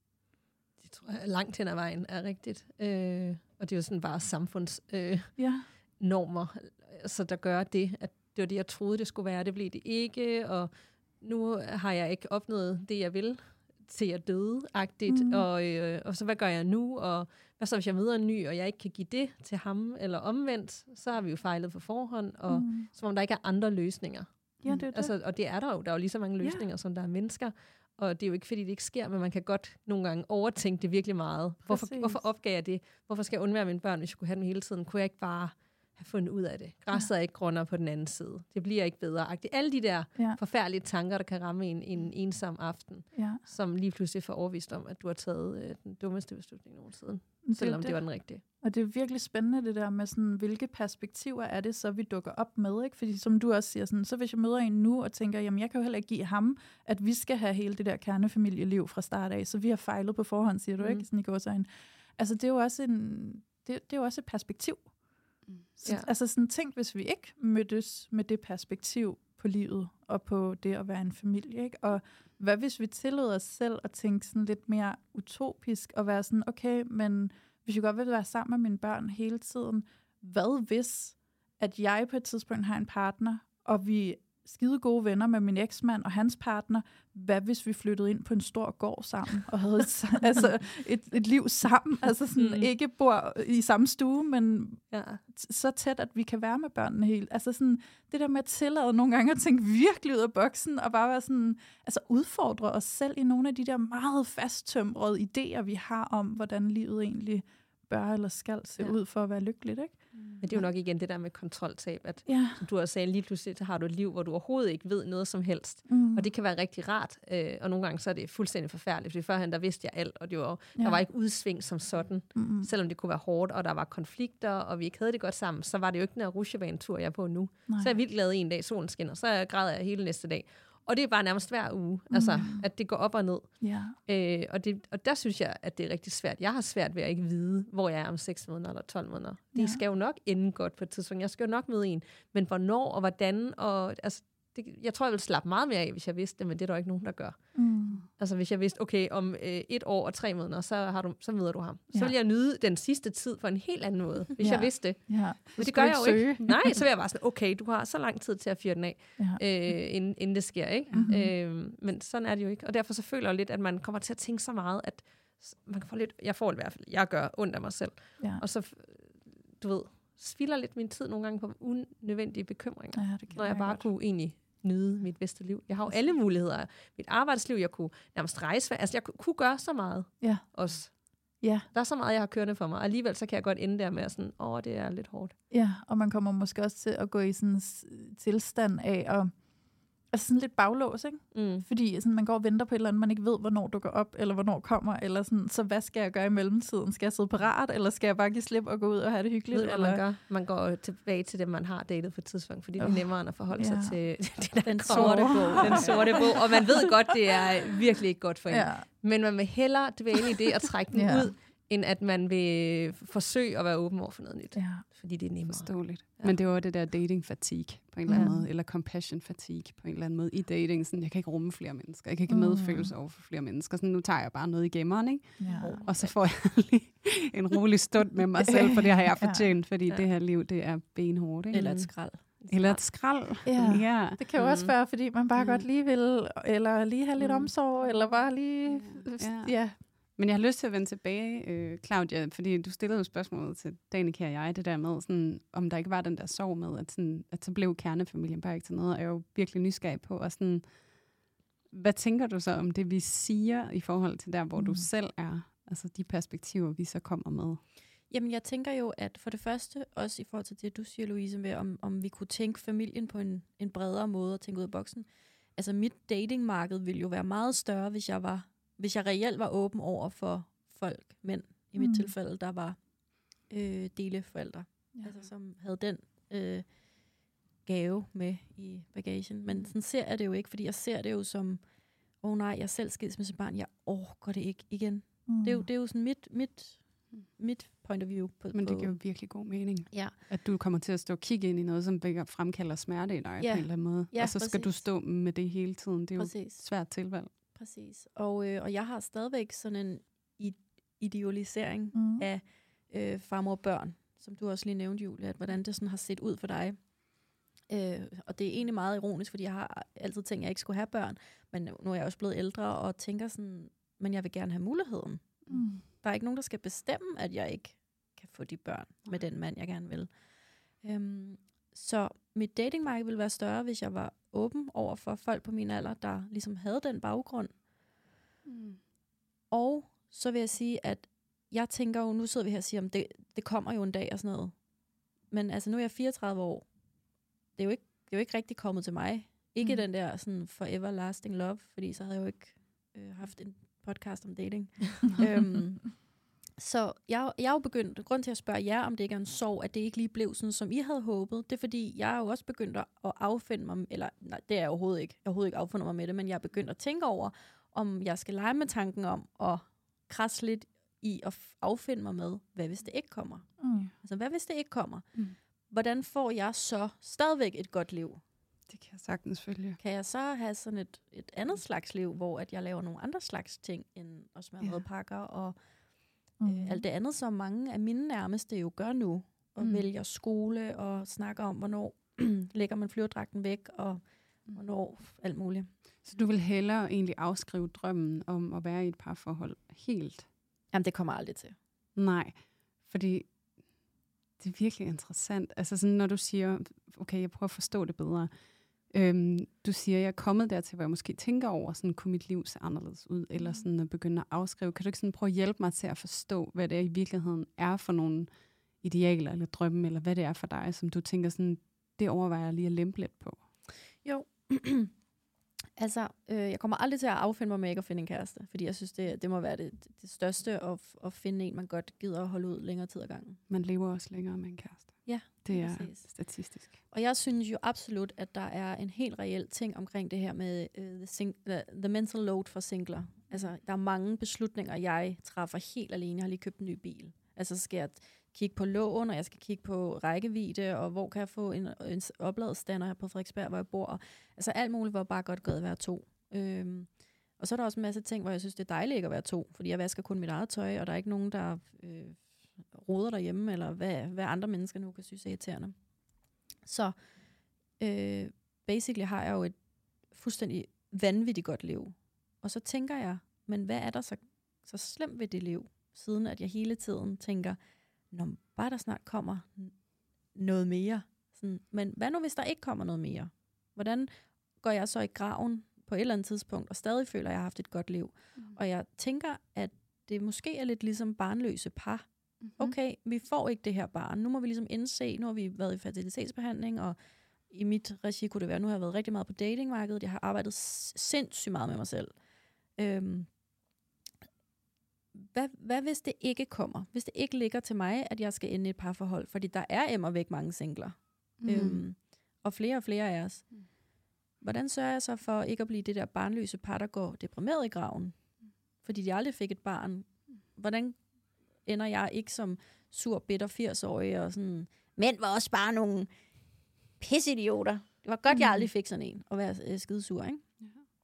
Det tror jeg langt hen ad vejen er rigtigt. Øh, og det er jo sådan bare samfunds øh, ja. normer, så der gør det, at det var det, jeg troede, det skulle være. Det blev det ikke, og nu har jeg ikke opnået det, jeg vil, til jeg døde-agtigt. Mm. Og, øh, og så hvad gør jeg nu? Og hvad så, hvis jeg møder en ny, og jeg ikke kan give det til ham, eller omvendt, så har vi jo fejlet på forhånd, og mm. som om der ikke er andre løsninger. Ja, det er det. Altså, og det er der jo. Der er jo lige så mange løsninger, ja. som der er mennesker. Og det er jo ikke, fordi det ikke sker, men man kan godt nogle gange overtænke det virkelig meget. Hvorfor, hvorfor opgav jeg det? Hvorfor skal jeg undvære mine børn, hvis jeg kunne have dem hele tiden? Kunne jeg ikke bare have fundet ud af det? Græsset er ikke grønnere på den anden side. Det bliver ikke bedre. Alle de der ja. forfærdelige tanker, der kan ramme en, en ensom aften, ja. som lige pludselig får overvist om, at du har taget øh, den dummeste beslutning nogensinde. Det selvom det. det var den rigtige. Og det er virkelig spændende det der med, sådan, hvilke perspektiver er det, så vi dukker op med. Ikke? Fordi som du også siger, sådan, så hvis jeg møder en nu og tænker, jamen jeg kan jo heller ikke give ham, at vi skal have hele det der kernefamilieliv fra start af, så vi har fejlet på forhånd, siger du mm. ikke? Sådan i går så en. Altså det er jo også, en, det, det er jo også et perspektiv. Mm. Så, ja. Altså sådan tænk, hvis vi ikke mødtes med det perspektiv på livet og på det at være en familie, ikke? Og hvad hvis vi tillod os selv at tænke sådan lidt mere utopisk og være sådan, okay, men hvis jeg godt vil være sammen med mine børn hele tiden, hvad hvis, at jeg på et tidspunkt har en partner, og vi er skide gode venner med min eksmand og hans partner, hvad hvis vi flyttede ind på en stor gård sammen, og havde et, altså et, et liv sammen, altså sådan mm. ikke bor i samme stue, men ja. så tæt, at vi kan være med børnene helt. Altså sådan, det der med at tillade nogle gange at tænke virkelig ud af boksen, og bare være sådan, altså udfordre os selv i nogle af de der meget fasttømrede idéer, vi har om, hvordan livet egentlig bør eller skal se ja. ud for at være lykkeligt, ikke? Men det er jo nok igen det der med kontroltab, at ja. som du også sagde, lige pludselig så har du et liv, hvor du overhovedet ikke ved noget som helst. Mm. Og det kan være rigtig rart, øh, og nogle gange så er det fuldstændig forfærdeligt, fordi førhen der vidste jeg alt, og det var, ja. der var ikke udsving som sådan. Mm. Selvom det kunne være hårdt, og der var konflikter, og vi ikke havde det godt sammen, så var det jo ikke den her rutsjebanetur, jeg er på nu. Nej. Så er jeg vildt glad en dag, solen skinner, så græder jeg hele næste dag. Og det er bare nærmest hver uge, mm. altså, at det går op og ned. Yeah. Øh, og, det, og der synes jeg, at det er rigtig svært. Jeg har svært ved at ikke vide, hvor jeg er om seks måneder eller tolv måneder. Det yeah. skal jo nok ende godt på et tidspunkt. Jeg skal jo nok møde en. Men hvornår og hvordan, og altså, det, jeg tror, jeg ville slappe meget mere af, hvis jeg vidste det, men det er der ikke nogen, der gør. Mm. Altså, hvis jeg vidste, okay, om øh, et år og tre måneder, så, har du, så møder du ham. Ja. Så vil jeg nyde den sidste tid på en helt anden måde, hvis ja. jeg vidste det. Ja. Men det gør jeg jo søge. ikke. Nej, så vil jeg bare sådan, okay, du har så lang tid til at fyre den af, ja. øh, inden, inden det sker, ikke? Mm-hmm. Øh, men sådan er det jo ikke. Og derfor så føler jeg lidt, at man kommer til at tænke så meget, at man kan få lidt, jeg får i hvert fald, jeg gør ondt af mig selv. Ja. Og så, du ved, spilder lidt min tid nogle gange på unødvendige bekymringer, ja, når jeg bare godt. kunne egentlig nyde mit bedste liv. Jeg har jo alle muligheder. Mit arbejdsliv, jeg kunne nærmest rejse. Altså, jeg kunne gøre så meget Ja. også. Ja. Der er så meget, jeg har kørende for mig. Og alligevel så kan jeg godt ende der med sådan, åh, det er lidt hårdt. Ja, og man kommer måske også til at gå i sådan en s- tilstand af at, altså sådan lidt baglås, ikke? Mm. Fordi sådan, man går og venter på et eller andet, man ikke ved, hvornår du går op, eller hvornår kommer, eller sådan, så hvad skal jeg gøre i mellemtiden? Skal jeg sidde parat, eller skal jeg bare give slip og gå ud og have det hyggeligt? Ved du, hvad eller? man gør? Man går tilbage til det, man har datet på et tidspunkt, fordi det er Oh, nemmere end at forholde ja. sig til det, der Den kommer. sorte bog. Den sorte bog. Og man ved godt, det er virkelig ikke godt for en. Ja. Men man vil hellere dvæle i det og trække den Ja. ud, end at man vil forsøge at være åben over for noget nyt. Ja. Fordi det er nemmere. Forståeligt. Ja. Ja. Men det var det der dating fatigue på en eller anden Ja. måde, eller compassion fatigue på en eller anden måde i dating. Sådan, jeg kan ikke rumme flere mennesker, jeg kan ikke Mm. have medfølelse over for flere mennesker. Sådan, nu tager jeg bare noget i gemmeren, ikke? Ja. Og så får jeg lige en rolig stund med mig selv, for det har jeg Ja. fortjent, fordi Ja. det her liv, det er benhårdt, ikke? Eller et skrald. Eller et skrald. Ja. ja. Det kan jo også Mm. være, fordi man bare Mm. godt lige vil, eller lige have lidt Mm. omsorg, eller bare lige... Ja. Ja. Men jeg har lyst til at vende tilbage, øh, Claudia, fordi du stillede jo spørgsmålet til Danika og jeg, det der med, sådan, om der ikke var den der sorg med, at, sådan, at så blev kernefamilien bare ikke til noget, og jeg er jo virkelig nysgerrig på. Og sådan, hvad tænker du så om det, vi siger i forhold til der, hvor mm. du selv er? Altså de perspektiver, vi så kommer med. Jamen, jeg tænker jo, at for det første, også i forhold til det, du siger, Louise, med, om, om vi kunne tænke familien på en, en bredere måde og tænke ud af boksen. Altså, mit datingmarked ville jo være meget større, hvis jeg var, hvis jeg reelt var åben over for folk, mænd, i mit Mm. tilfælde, der var øh, deleforældre, Ja. altså som havde den øh, gave med i bagagen. Men sådan ser jeg det jo ikke, fordi jeg ser det jo som, åh oh, nej, jeg er selv skilsmissebarn, jeg overgår det ikke igen. Mm. Det er jo, det er jo sådan mit, mit, mit point of view. På, Men det på, giver jo virkelig god mening. Ja. At du kommer til at stå og kigge ind i noget, som vækker- fremkalder smerte i dig Ja. på en eller anden måde. Ja, og så skal præcis. du stå med det hele tiden. Det er jo et Præcis. svært tilvalg. Præcis. Og, øh, og jeg har stadigvæk sådan en i- idealisering Mm. af øh, farmor og børn, som du også lige nævnte, Julie, at hvordan det sådan har set ud for dig. Øh, og det er egentlig meget ironisk, fordi jeg har altid tænkt, at jeg ikke skulle have børn, men nu er jeg også blevet ældre og tænker sådan, men jeg vil gerne have muligheden. Mm. Der er ikke nogen, der skal bestemme, at jeg ikke kan få de børn med den mand, jeg gerne vil. Øhm, så mit datingmarked ville være større, hvis jeg var åben over for folk på min alder, der ligesom havde den baggrund. Mm. Og så vil jeg sige, at jeg tænker jo, nu sidder vi her og siger, at det, det kommer jo en dag og sådan noget. Men altså, nu er jeg fireogtredive år. Det er jo ikke, det er jo ikke rigtig kommet til mig. Ikke Mm. den der sådan forever lasting love, fordi så havde jeg jo ikke øh, haft en podcast om dating. øhm, så jeg, jeg er jo begyndt, grund til at spørge jer, om det ikke er en sorg, at det ikke lige blev sådan, som I havde håbet, det er fordi, jeg er jo også begyndt at affinde mig, eller nej, det er jeg overhovedet ikke, jeg har overhovedet ikke affundet mig med det, men jeg er begyndt at tænke over, om jeg skal lege med tanken om at krasse lidt i at f- affinde mig med, hvad hvis det ikke kommer? Mm. Altså, hvad hvis det ikke kommer? Mm. Hvordan får jeg så stadigvæk et godt liv? Det kan jeg sagtens følge. Kan jeg så have sådan et, et andet slags liv, hvor at jeg laver nogle andre slags ting, end at smøre Ja. madpakker og Mm. øh, alt det andet, som mange af mine nærmeste jo gør nu, og Mm. mm. vælger skole og snakker om, hvornår lægger man flyverdragten væk, og Mm. hvornår alt muligt. Så du vil hellere egentlig afskrive drømmen om at være i et parforhold helt? Jamen, det kommer aldrig til. Nej, fordi det er virkelig interessant. Altså sådan, når du siger, okay, jeg prøver at forstå det bedre. Øhm, du siger, jeg er kommet dertil, hvor jeg måske tænker over, sådan, kunne mit liv se anderledes ud, eller sådan at begynde at afskrive. Kan du ikke sådan prøve at hjælpe mig til at forstå, hvad det i virkeligheden er for nogle idealer eller drømme, eller hvad det er for dig, som du tænker sådan, det overvejer jeg lige at lempe lidt på? Jo. altså, øh, jeg kommer aldrig til at affinde mig med ikke at finde en kæreste, fordi jeg synes, det, det må være det, det største at, at finde en, man godt gider at holde ud længere tid ad gangen. Man lever også længere med en kæreste. Ja, Det er præcis. statistisk. Og jeg synes jo absolut, at der er en helt reel ting omkring det her med uh, the, sing- the, the mental load for singler. Altså, der er mange beslutninger, jeg træffer helt alene. Jeg har lige købt en ny bil. Altså, så skal jeg kigge på lån, og jeg skal kigge på rækkevidde, og hvor kan jeg få en, en opladestander her på Frederiksberg, hvor jeg bor. Og, altså, alt muligt var bare godt gået at være to. Øhm, og så er der også en masse ting, hvor jeg synes, det er dejligt ikke at være to, fordi jeg vasker kun mit eget tøj, og der er ikke nogen, der øh, roder derhjemme, eller hvad, hvad andre mennesker nu kan synes er irriterende. Så øh, basically har jeg jo et fuldstændig vanvittigt godt liv. Og så tænker jeg, men hvad er der så, så slemt ved det liv, siden at jeg hele tiden tænker, når bare der snart kommer n- noget mere. Sådan, men hvad nu, hvis der ikke kommer noget mere? Hvordan går jeg så i graven på et eller andet tidspunkt, og stadig føler, at jeg har haft et godt liv. Mm. Og jeg tænker, at det måske er lidt ligesom barnløse par. Mm-hmm. Okay, vi får ikke det her barn. Nu må vi ligesom indse, nu har vi været i fertilitetsbehandling, og i mit regi kunne det være, nu har jeg været rigtig meget på datingmarkedet. Jeg har arbejdet sindssygt meget med mig selv. Øhm, hvad, hvad hvis det ikke kommer? Hvis det ikke ligger til mig, at jeg skal ende i et parforhold? Fordi der er emmer væk mange singler. Mm. Øhm, og flere og flere af os. Mm. Hvordan sørger jeg så for ikke at blive det der barnløse par, der går deprimeret i graven? Fordi de aldrig fik et barn. Hvordan ender jeg ikke som sur, bitter firs-årig og sådan, mænd var også bare nogle pissidioter. Det var godt, mm. jeg aldrig fik sådan en, at være øh, skidesur, ikke? Ja.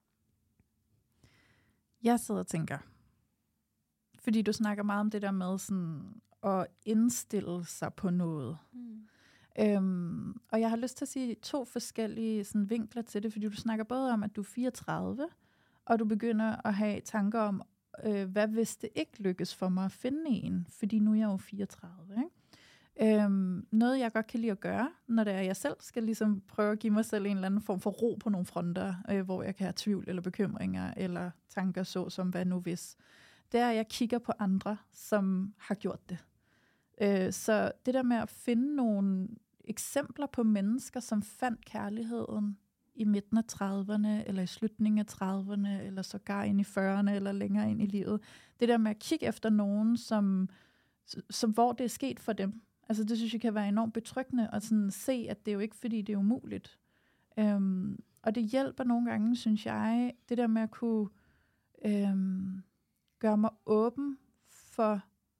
Jeg sidder og tænker, fordi du snakker meget om det der med sådan at indstille sig på noget. Mm. Øhm, og jeg har lyst til at sige to forskellige sådan, vinkler til det, fordi du snakker både om, at du er fireogtredive, og du begynder at have tanker om, øh, hvad hvis det ikke lykkes for mig at finde en, fordi nu er jeg jo fireogtredive, ikke? Øhm, noget, jeg godt kan lide at gøre, når det er, jeg selv skal ligesom prøve at give mig selv en eller anden form for ro på nogle fronter, øh, hvor jeg kan have tvivl eller bekymringer, eller tanker så som, hvad nu hvis, det er, at jeg kigger på andre, som har gjort det. Øh, så det der med at finde nogle eksempler på mennesker, som fandt kærligheden i midten af trediverne, eller i slutningen af trediverne, eller sågar ind i fyrrerne, eller længere ind i livet. Det der med at kigge efter nogen, som, som hvor det er sket for dem. Altså det synes jeg kan være enormt betryggende, at sådan se, at det er jo ikke, fordi det er umuligt. Øhm, og det hjælper nogle gange, synes jeg, det der med at kunne øhm, gøre mig åben for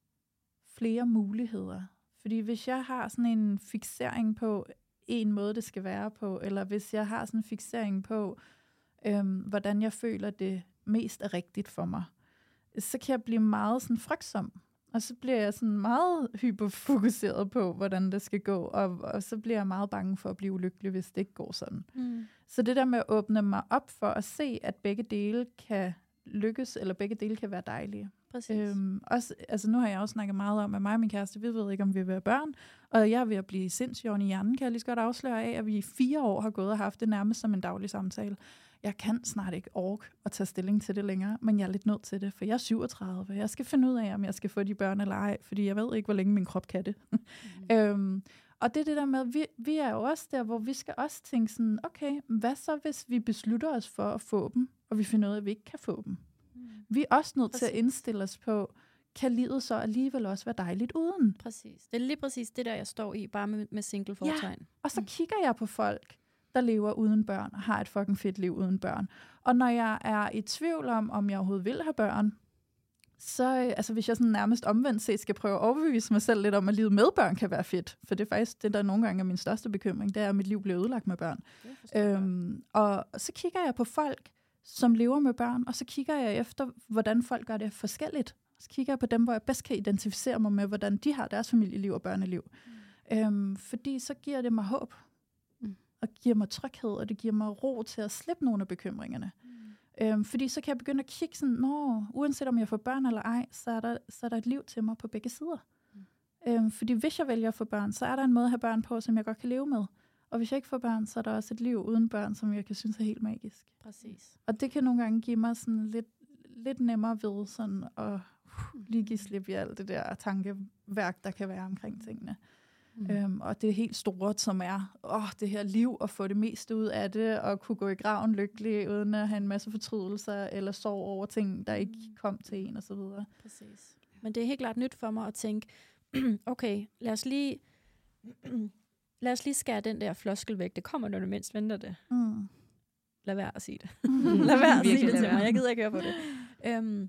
flere muligheder. Fordi hvis jeg har sådan en fiksering på en måde, det skal være på, eller hvis jeg har sådan en fiksering på, øhm, hvordan jeg føler, det mest er rigtigt for mig, så kan jeg blive meget sådan frygtsom. Og så bliver jeg sådan meget hyperfokuseret på, hvordan det skal gå, og, og så bliver jeg meget bange for at blive ulykkelig, hvis det ikke går sådan. Mm. Så det der med at åbne mig op for at se, at begge dele kan lykkes, eller begge dele kan være dejlige. Øhm, også, altså nu har jeg også snakket meget om, at mig og min kæreste, vi ved ikke, om vi vil være børn, og jeg er ved at blive sindssyg i hjernen, kan jeg lige så godt afsløre af, at vi i fire år har gået og haft det nærmest som en daglig samtale. Jeg kan snart ikke orke at tage stilling til det længere, men jeg er lidt nødt til det, for jeg er syvogtredive. Jeg skal finde ud af, om jeg skal få de børn eller ej, fordi jeg ved ikke, hvor længe min krop kan det. Mm. øhm, og det er det der med, vi, vi er jo også der, hvor vi skal også tænke sådan, okay, hvad så, hvis vi beslutter os for at få dem, og vi finder ud af, at vi ikke kan få dem? Mm. Vi er også nødt præcis. Til at indstille os på, kan livet så alligevel også være dejligt uden? Præcis. Det er lige præcis det der, jeg står i, bare med, med single fortegn. Ja, og så mm. kigger jeg på folk, der lever uden børn, og har et fucking fedt liv uden børn. Og når jeg er i tvivl om, om jeg overhovedet vil have børn, så altså hvis jeg sådan nærmest omvendt set skal prøve at overbevise mig selv lidt om, at livet med børn kan være fedt, for det er faktisk det, der nogle gange er min største bekymring, det er, at mit liv bliver ødelagt med børn. Øhm, og så kigger jeg på folk, som lever med børn, og så kigger jeg efter, hvordan folk gør det forskelligt. Så kigger jeg på dem, hvor jeg bedst kan identificere mig med, hvordan de har deres familieliv og børneliv. Mm. Øhm, fordi så giver det mig håb, mm. og giver mig tryghed, og det giver mig ro til at slippe nogle af bekymringerne. Mm. Øhm, fordi så kan jeg begynde at kigge sådan, nå, uanset om jeg får børn eller ej, så er der, så er der et liv til mig på begge sider. Mm. Øhm, fordi hvis jeg vælger at få børn, så er der en måde at have børn på, som jeg godt kan leve med. Og hvis jeg ikke får børn, så er der også et liv uden børn, som jeg kan synes er helt magisk. Præcis. Og det kan nogle gange give mig sådan lidt, lidt nemmere ved sådan at uh, lige give slip i alt det der tankeværk, der kan være omkring tingene. Mm. Øhm, og det er helt stort, som er åh, det her liv, og få det meste ud af det, og kunne gå i graven lykkelig, uden at have en masse fortrydelser, eller sorg over ting, der ikke kom til en, og så videre. Præcis. Men det er helt klart nyt for mig at tænke, okay, lad os lige... Lad os lige skære den der floskel væk. Det kommer, når du mindst venter det. Mm. Lad være at sige det. Lad være at sige det til mig. Jeg gider ikke høre på det. Øhm,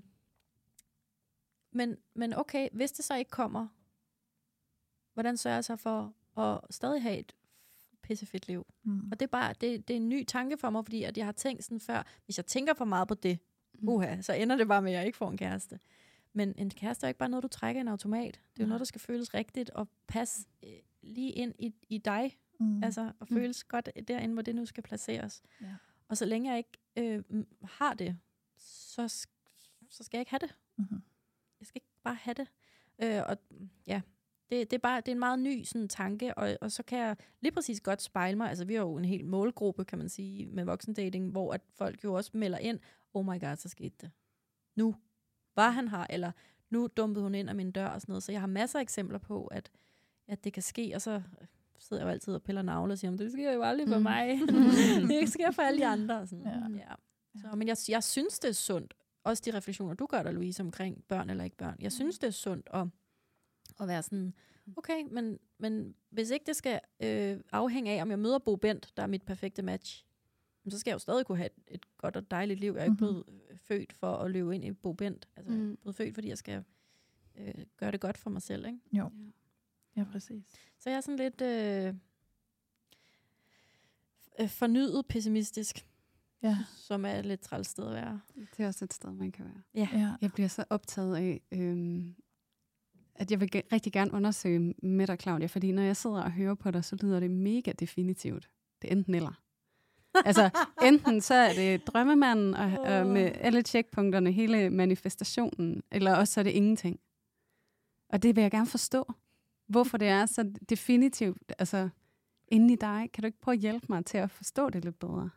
men, men okay, hvis det så ikke kommer, hvordan sørger jeg så for at stadig have et pissefedt liv? Mm. Og det er bare det, det er en ny tanke for mig, fordi at jeg har tænkt sådan før, hvis jeg tænker for meget på det, uha, så ender det bare med, at jeg ikke får en kæreste. Men en kæreste er ikke bare noget, du trækker i en automat. Det er jo ja. Noget, der skal føles rigtigt og passe øh, lige ind i, i dig. Mm. Altså, og føles mm. godt derinde, hvor det nu skal placeres. Ja. Og så længe jeg ikke øh, har det, så, så skal jeg ikke have det. Mm-hmm. Jeg skal ikke bare have det. Øh, og ja, Det, det, er bare, det er en meget ny sådan, tanke, og, og så kan jeg lige præcis godt spejle mig. Altså, vi har jo en hel målgruppe, kan man sige, med voksendating, hvor at folk jo også melder ind, oh my god, så skete det. Nu var han her, eller nu dumpede hun ind af min dør og sådan noget. Så jeg har masser af eksempler på, at, at det kan ske, og så sidder jeg jo altid og piller navle og siger, det sker jo aldrig for mig. Det sker for alle de andre. Sådan. Ja. Ja. Så, men jeg, jeg synes, det er sundt. Også de refleksioner, du gør der, Louise, omkring børn eller ikke børn. Jeg synes, det er sundt at, at være sådan, okay, men, men hvis ikke det skal øh, afhænge af, om jeg møder Bo Bent, der er mit perfekte match, så skal jeg jo stadig kunne have et, et godt og dejligt liv. Jeg er ikke blevet mm-hmm. født for at løbe ind i Bo Bent. Altså, mm. jeg er blevet født, fordi jeg skal øh, gøre det godt for mig selv, ikke? Jo. Ja, præcis. Så jeg er sådan lidt øh, fornyet pessimistisk. Ja. Som er et lidt træls sted at være. Det er også et sted, man kan være. Ja. Ja. Jeg bliver så optaget af, øhm, at jeg vil ge- rigtig gerne undersøge med dig, Claudia, fordi når jeg sidder og hører på dig, så lyder det mega definitivt. Det er enten eller. Altså, enten så er det drømmemanden og, oh. og med alle checkpunkterne, hele manifestationen, eller også så er det ingenting. Og det vil jeg gerne forstå. Hvorfor det er så definitivt, altså, inde i dig. Kan du ikke prøve at hjælpe mig til at forstå det lidt bedre?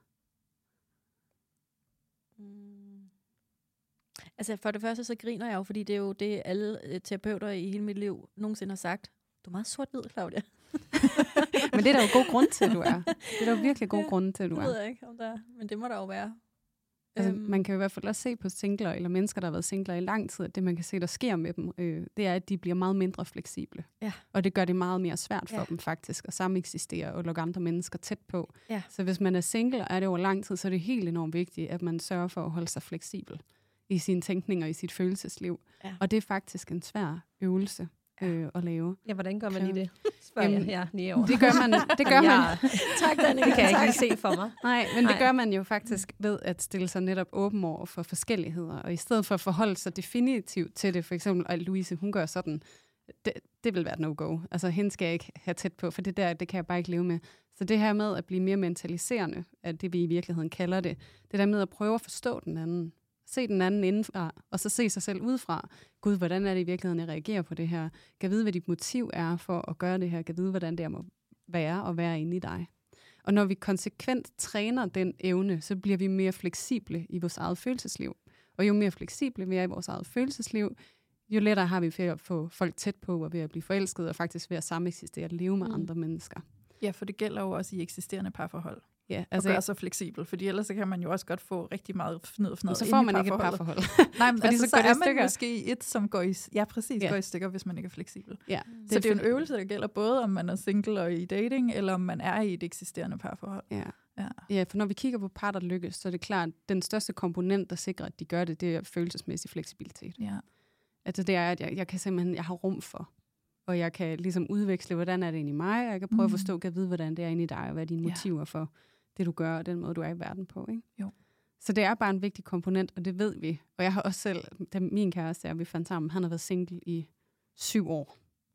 Altså for det første, så griner jeg jo, fordi det er jo det, alle terapeuter i hele mit liv nogensinde har sagt. Du er meget sort-hvid, Claudia. Men det er der jo god grund til, at du er. Det er der jo virkelig god grund til, at du er. Det ved jeg ikke, om der er, men det må der jo være. Altså, øhm. Man kan jo i hvert fald også se på singler, eller mennesker, der har været singler i lang tid, at det man kan se, der sker med dem, øh, det er, at de bliver meget mindre fleksible. Ja. Og det gør det meget mere svært for ja. dem faktisk at sameksistere og lukke andre mennesker tæt på. Ja. Så hvis man er single, og er det over lang tid, så er det helt enormt vigtigt, at man sørger for at holde sig fleksibel i sin tænkning og i sit følelsesliv. Ja. Og det er faktisk en svær øvelse øh, at lave. Ja, hvordan gør man lige det? Spørger jeg her lige over. Det gør man. Det gør man. Tak, Danika. Det kan jeg ikke lige se for mig. Nej, men Nej. det gør man jo faktisk ved at stille sig netop åben over for forskelligheder. Og i stedet for at forholde sig definitivt til det, for eksempel, at Louise, hun gør sådan, det, det vil være et no-go. Altså, hende skal jeg ikke have tæt på, for det der, det kan jeg bare ikke leve med. Så det her med at blive mere mentaliserende, at det vi i virkeligheden kalder det, det der med at prøve at forstå den anden, se den anden indenfra, og så se sig selv udefra. Gud, hvordan er det i virkeligheden, jeg reagerer på det her? Kan vide, hvad dit motiv er for at gøre det her? Kan vide, hvordan det må være og være inde i dig? Og når vi konsekvent træner den evne, så bliver vi mere fleksible i vores eget følelsesliv. Og jo mere fleksible vi er i vores eget følelsesliv, jo lettere har vi for at få folk tæt på, og ved at blive forelsket, og faktisk ved at sameksistere og leve med mm. andre mennesker. Ja, for det gælder jo også i eksisterende parforhold. Ja, altså, og gøre så fleksibel, fordi ellers så kan man jo også godt få rigtig meget fnid og fnid. Så får man ikke et parforhold. Nej, men altså, så, så er man stykker. Måske et, som går i, ja, præcis, ja. går i stykker, hvis man ikke er fleksibel. Ja, det så det er jo en øvelse, der gælder både, om man er single og i dating, eller om man er i et eksisterende parforhold. Ja. Ja. ja, for når vi kigger på par, der lykkes, så er det klart, at den største komponent, der sikrer, at de gør det, det er følelsesmæssig fleksibilitet. Ja. Altså det er, at jeg, jeg kan simpelthen, jeg har rum for, og jeg kan ligesom udveksle, hvordan er det inde i mig, og jeg kan prøve mm. at forstå, kan jeg vide, hvordan det er inde i dig, og hvad er dine motiver ja. for det, du gør, og den måde, du er i verden på, ikke? Jo. Så det er bare en vigtig komponent, og det ved vi. Og jeg har også selv, da min kæreste er, vi fandt sammen, han har været single i syv år,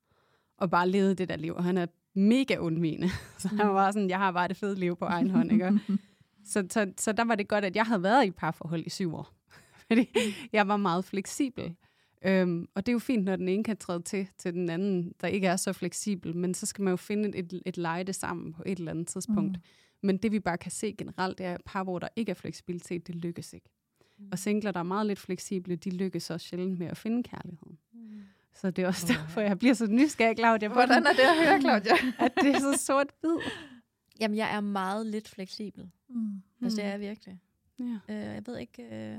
og bare levet det der liv, og han er mega undvigende. Så han var bare sådan, jeg har bare det fede liv på egen hånd, ikke? Så, så, så der var det godt, at jeg havde været i et parforhold i syv år. Fordi jeg var meget fleksibel. Øhm, og det er jo fint, når den ene kan træde til, til den anden, der ikke er så fleksibel. Men så skal man jo finde et, et leje det sammen på et eller andet tidspunkt. Mm. Men det vi bare kan se generelt, det er, at par, hvor der ikke er fleksibilitet, det lykkes ikke. Mm. Og singler, der er meget lidt fleksible, de lykkes også sjældent med at finde kærligheden. Mm. Så det er også okay. derfor, jeg bliver så nysgerrig, Claudia. Hvordan er det at høre, Claudia? At det er så sort-hvid. Jamen, jeg er meget lidt fleksibel. Mm. Altså, det er jeg virkelig. Ja. Øh, jeg ved ikke... Øh...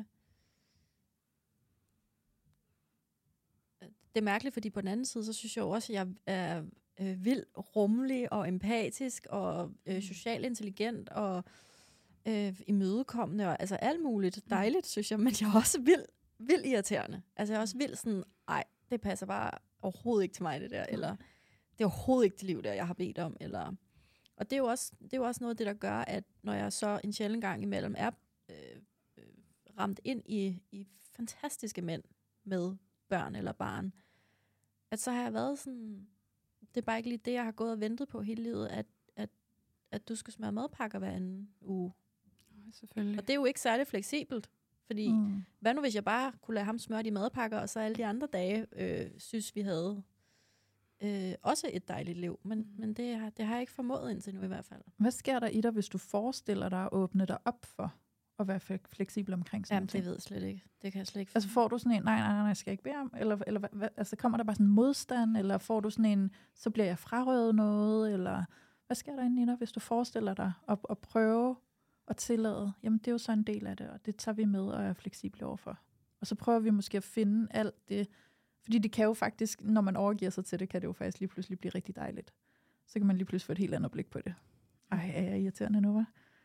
Det er mærkeligt, fordi på den anden side, så synes jeg jo også, at jeg er øh, vild, rummelig og empatisk og øh, socialt intelligent og øh, imødekommende og altså alt muligt dejligt, synes jeg, men jeg er også vild, vild irriterende. Altså jeg er også vild sådan, ej, det passer bare overhovedet ikke til mig, det der, eller det er overhovedet ikke det liv, der jeg har bedt om, eller... Og det er jo også, det er jo også noget af det, der gør, at når jeg så en sjældent gang imellem er øh, øh, ramt ind i, i fantastiske mænd med børn eller barn, at så har jeg været sådan, det er bare ikke lige det, jeg har gået og ventet på hele livet, at, at, at du skal smøre madpakker hver anden uge. Ja, selvfølgelig. Og det er jo ikke særlig fleksibelt, fordi mm. hvad nu hvis jeg bare kunne lade ham smøre de madpakker, og så alle de andre dage øh, synes vi havde øh, også et dejligt liv. Men, men det, har, det har jeg ikke formået indtil nu i hvert fald. Hvad sker der i dig, hvis du forestiller dig at åbne dig op for at være fleksibel omkring sådan Jamen, nogle ting? det ved jeg slet ikke. Det kan jeg slet ikke. Altså får du sådan en, nej, nej, nej, jeg skal ikke bede om, eller, eller hvad, hvad, altså kommer der bare sådan en modstand, eller får du sådan en, så bliver jeg frarøvet noget, eller hvad sker der inde i dig, hvis du forestiller dig at, at prøve at tillade, jamen det er jo så en del af det, og det tager vi med og er fleksible overfor. Og så prøver vi måske at finde alt det, fordi det kan jo faktisk, når man overgiver sig til det, kan det jo faktisk lige pludselig blive rigtig dejligt. Så kan man lige pludselig få et helt andet blik på det. Ej, er jeg irriterende nu, hva'?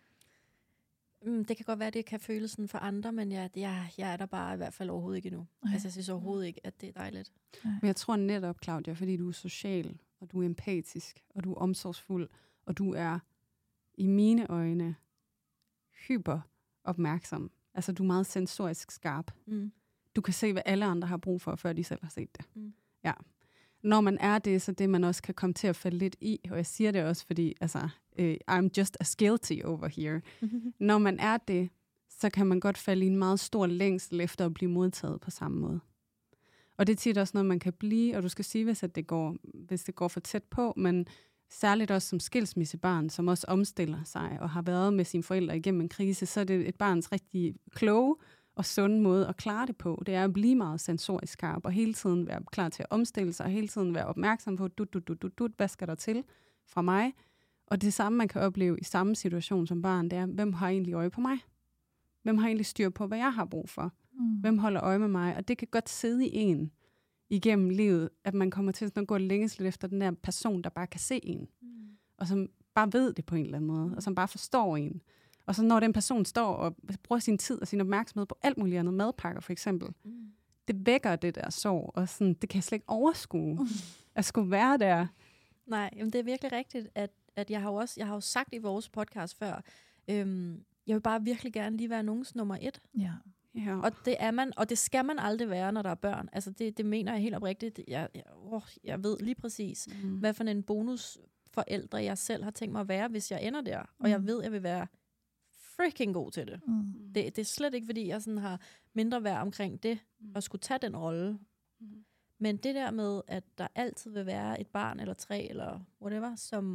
Mm, det kan godt være, at det kan føles sådan for andre, men jeg, jeg, jeg er der bare i hvert fald overhovedet ikke endnu. Nej. Altså, jeg synes overhovedet ikke, at det er dejligt. Men jeg tror netop, Claudia, fordi du er social, og du er empatisk, og du er omsorgsfuld, og du er i mine øjne hyper opmærksom. Altså, du er meget sensorisk skarp. Mm. Du kan se, hvad alle andre har brug for, før de selv har set det. Mm. Ja. Når man er det, så det man også kan komme til at falde lidt i, og jeg siger det også, fordi altså, uh, I'm just as guilty over here. Når man er det, så kan man godt falde i en meget stor længsel efter at blive modtaget på samme måde. Og det er tit også noget, man kan blive, og du skal sige, hvis, at det, går, hvis det går for tæt på, men særligt også som skilsmissebarn, som også omstiller sig og har været med sine forældre igennem en krise, så er det et barns rigtig kloge og sunde måde at klare det på. Det er at blive meget sensorisk skarp, og hele tiden være klar til at omstille sig, og hele tiden være opmærksom på, dut, dut, dut, dut, dut, hvad skal der til fra mig? Og det samme, man kan opleve i samme situation som barn, det er, hvem har egentlig øje på mig? Hvem har egentlig styr på, hvad jeg har brug for? Mm. Hvem holder øje med mig? Og det kan godt sidde i en igennem livet, at man kommer til at gå længes lidt efter den der person, der bare kan se en, Mm. og som bare ved det på en eller anden måde, og som bare forstår en. Og så når den person står og bruger sin tid og sin opmærksomhed på alt muligt andet, madpakker for eksempel, Mm. det vækker det der sorg, og sådan, det kan jeg slet ikke overskue, mm. at skulle være der. Nej, jamen det er virkelig rigtigt, at, at jeg har jo også, jeg har jo sagt i vores podcast før, øhm, jeg vil bare virkelig gerne lige være nogens nummer et. Ja. Ja. Og det er man, og det skal man aldrig være, når der er børn. Altså det, det mener jeg helt oprigtigt. Jeg, jeg, oh, jeg ved lige præcis, Mm. hvad for en bonusforældre jeg selv har tænkt mig at være, hvis jeg ender der. Og jeg Mm. ved, at jeg vil være freaking god til det. Mm. Det, det er slet ikke, fordi jeg sådan har mindre værd omkring det, og skulle tage den rolle. Mm. Men det der med, at der altid vil være et barn, eller tre, eller whatever, som,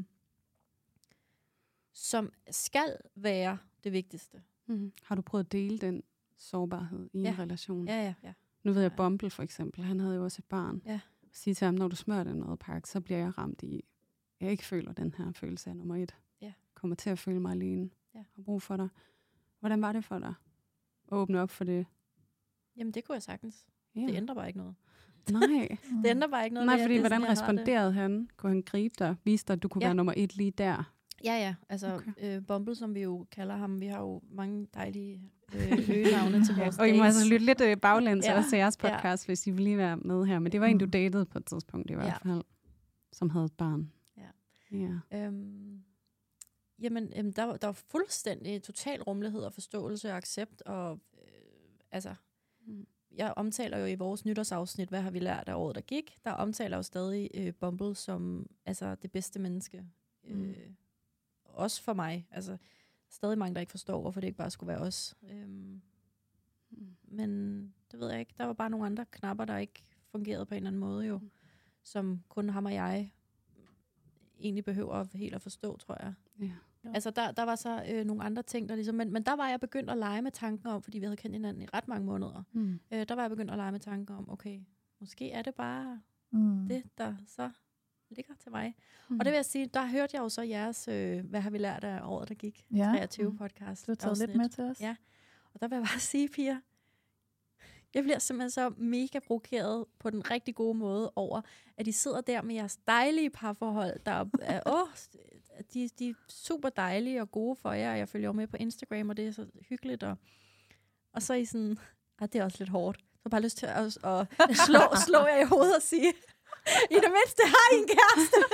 som skal være det vigtigste. Mm. Har du prøvet at dele den sårbarhed i Ja. en relation? Ja, ja, ja. Nu ved jeg, Ja. Bumble for eksempel, han havde jo også et barn. Ja. Sige til ham, når du smører den madpakke, så bliver jeg ramt i, jeg ikke føler den her følelse af nummer et. Ja. Kommer til at føle mig alene. Ja. Har brug for dig. Hvordan var det for dig? At åbne op for det? Jamen, det kunne jeg sagtens. Ja. Det ændrer bare ikke noget. Nej. Det ændrer bare ikke noget. Nej, ved, at fordi det er hvordan sådan, jeg har det. responderede han? Kunne han gribe dig? Vise dig, at du kunne Ja. være nummer et lige der? Ja, ja. Altså, Okay. okay. øh, Bumble, som vi jo kalder ham, vi har jo mange dejlige øh, øgenavne til vores Og I må dates. altså lytte lidt øh, baglæns Ja. ja. også til jeres podcast, ja. hvis I vil lige være med her. Men det var en, du Mm. datede på et tidspunkt i hvert Ja. fald, som havde et barn. Ja. Ja. Øhm, jamen, øhm, der, var- der var fuldstændig total rummelighed og forståelse og accept. Og, øh, altså, Mm. jeg omtaler jo i vores nytårsafsnit, hvad har vi lært af året, der gik. Der omtaler jo stadig øh, Bumble som altså, det bedste menneske. Øh, Mm. Også for mig. Altså, stadig mange, der ikke forstår, hvorfor det ikke bare skulle være os. Øhm, Mm. men det ved jeg ikke. Der var bare nogle andre knapper, der ikke fungerede på en eller anden måde jo. Mm. Som kun ham og jeg egentlig behøver helt at forstå, tror jeg. Ja. Ja. Altså, der, der var så øh, nogle andre ting, der ligesom... Men, men der var jeg begyndt at lege med tanken om, fordi vi havde kendt hinanden i ret mange måneder. Mm. Øh, der var jeg begyndt at lege med tanken om, okay, måske er det bare Mm. det, der så ligger til mig. Mm. Og det vil jeg sige, der hørte jeg jo så jeres, øh, hvad har vi lært af året, der gik? Ja. treogtyve Mm. podcast. Du har taget lidt afsnit. med til os. Ja. Og der vil jeg bare sige, piger, jeg bliver simpelthen så mega provokeret på den rigtig gode måde over, at I sidder der med jeres dejlige parforhold, der er, åh, de, de er super dejlige og gode for jer, og jeg følger jo med på Instagram, og det er så hyggeligt, og, og så er I sådan, ah, det er også lidt hårdt. Så har jeg bare lyst til at, at slå, slå jer i hovedet og sige, i det mindste har I en kæreste.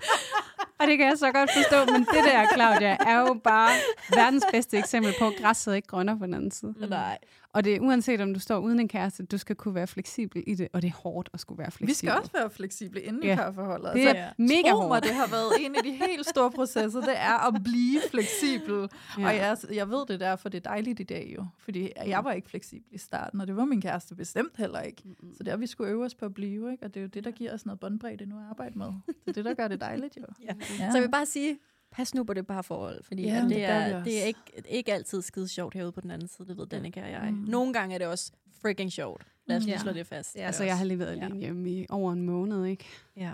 Og det kan jeg så godt forstå, men det der, Claudia, er jo bare verdens bedste eksempel på, at græsset ikke grønner på den anden side. Mm. Nej. Og det er uanset, om du står uden en kæreste, du skal kunne være fleksibel i det, og det er hårdt at skulle være fleksibel. Vi skal også være fleksible inden i Ja. parforholdet. Det er Altså, mega tro mig, hårdt. det har været en af de helt store processer, det er at blive fleksibel. Ja. Og jeg, jeg ved det derfor, det er dejligt i dag jo. Fordi jeg var ikke fleksibel i starten, og det var min kæreste bestemt heller ikke. Mm-hmm. Så det er, vi skulle øve os på at blive, ikke? Og det er jo det, der giver os noget båndbredde nu at arbejde med. Det er det, der gør det dejligt jo. Ja. Ja. Så jeg vil bare sige, pas nu på det parforhold, fordi Ja, ja, det det, gør vi er, også. det er ikke, ikke altid skide sjovt herude på den anden side, det ved Danika og jeg. Mm. Nogle gange er det også freaking sjovt. Lad os lige Ja. slå det fast. Det er Altså, det jeg også. har levet alene hjemme i over en måned, ikke? Ja.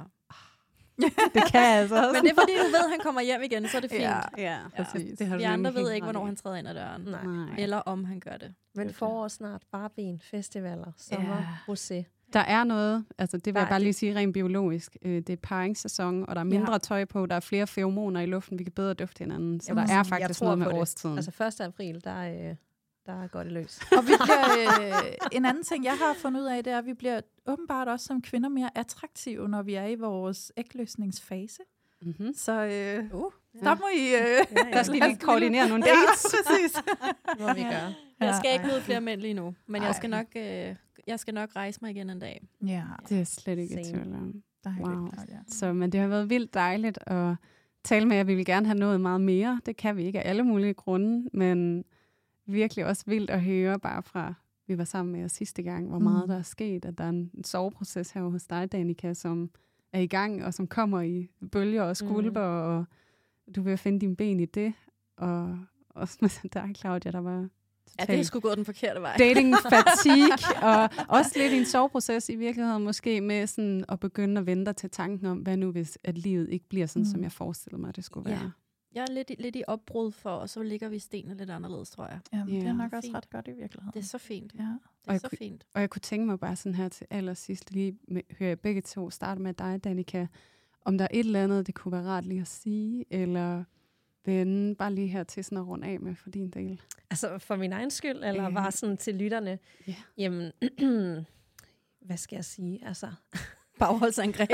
Det kan jeg altså også. Men det er fordi, du ved, at han kommer hjem igen, så er det fint. Ja. Ja, præcis. det har Vi du andre nemlig ved helt ikke, ret hvornår i. han træder ind ad døren. Nej. Nej. Eller om han gør det. Men det. forår snart, barben, festivaler, sommer, Ja. rosé. Der er noget, altså det vil Der jeg er bare det- lige sige rent biologisk. Øh, Det er paringssæson, og der er mindre Ja. tøj på, der er flere feromoner i luften, vi kan bedre dufte hinanden. Så Jamen, der er jeg faktisk tror noget med på det. årstiden. Altså første april, der, øh, der går det løs. Og vi bliver, øh, en anden ting, jeg har fundet ud af, det er, at vi bliver åbenbart også som kvinder mere attraktive, når vi er i vores ægløsningsfase. Mm-hmm. Så øh, Uh, der må I... Øh, Der skal lige koordinere nogle ja, dates. præcis. Det må vi gøre. Jeg skal ikke Ja, møde flere mænd lige nu, men jeg Ej. skal, nok, øh, jeg skal nok rejse mig igen en dag. Ja, Det er jeg slet ikke i Same. tvivl om. dejligt. Wow. Ja. Så, men det har været vildt dejligt at tale med jer. Vi vil gerne have nået meget mere. Det kan vi ikke af alle mulige grunde, men virkelig også vildt at høre bare fra, vi var sammen med jer sidste gang, hvor meget Mm. der er sket. At der er en soveproces her hos dig, Danika, som er i gang, og som kommer i bølger og skulper, mm. og du vil finde dine ben i det. Og også med dig, Claudia, der var Ja, det er sgu gået den forkerte vej. dating fatigue, og også lidt i en soveproces i virkeligheden, måske med sådan at begynde at vente til tanken om, hvad nu hvis at livet ikke bliver sådan, mm. som jeg forestillede mig, at det skulle Ja. være. Jeg er lidt, i- lidt i opbrud for, og så ligger vi stenene lidt anderledes, tror jeg. Jamen, det Ja. er nok også Fint. ret godt i virkeligheden. Det er så fint. Ja. Det Og er jeg så kunne- fint. Og jeg kunne tænke mig bare sådan her til allersidst, lige med, hører jeg begge to starte med dig, Danika, om der er et eller andet, det kunne være rart lige at sige, eller vende bare lige her til sådan at runde af med for din del. Altså for min egen skyld, eller Øh. bare sådan til lytterne? Ja. Jamen, hvad skal jeg sige? Altså, Bagholdsangreb.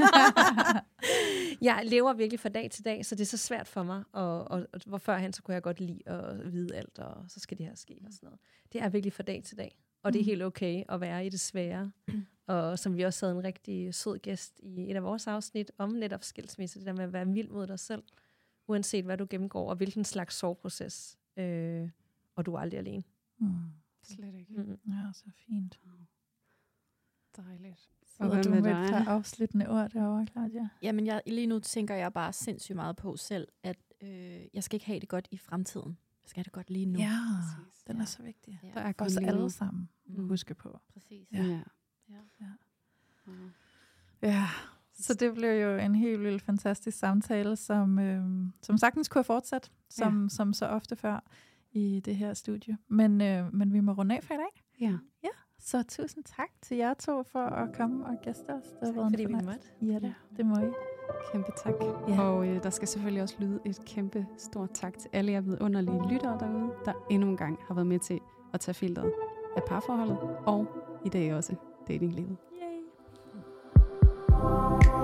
jeg lever virkelig fra dag til dag, så det er så svært for mig. Og, og, og hvor førhen, så kunne jeg godt lide at vide alt, og så skal det her ske og sådan noget. Det er virkelig fra dag til dag. Og det er helt okay at være i det svære. Og som vi også havde en rigtig sød gæst i et af vores afsnit om netop skilsmisse, det der med at være mild mod dig selv, uanset hvad du gennemgår, og hvilken slags soveproces. Øh, og du er aldrig alene. Mm. Slet ikke. Mm. Ja, så fint. Dejligt. Og hvad du med med et dig? par afsluttende ord derovre, Claudia. Jamen, jeg, lige nu tænker jeg bare sindssygt meget på selv, at øh, jeg skal ikke have det godt i fremtiden. Jeg skal have det godt lige nu. Ja, Præcis. den Ja. er så vigtig. Ja, Der er For os kun lige nu. alle sammen. Mm. Huske på. præcis. Ja. Ja. Ja. Wow. Ja, så det blev jo en helt vildt fantastisk samtale, som, øhm, som sagtens kunne have fortsat, som, ja. som så ofte før i det her studie. Men, øh, men vi må runde af for i dag. Ja. Så tusind tak til jer to for at komme og gæste os. Det har Tak, været en fordi vi fornøjelse. måtte. Ja, det, det må I. Kæmpe tak. Ja. Og øh, der skal selvfølgelig også lyde et kæmpe stort tak til alle jer vidunderlige lyttere derude, der endnu en gang har været med til at tage filteret af parforholdet, og i dag også datinglivet. Yay.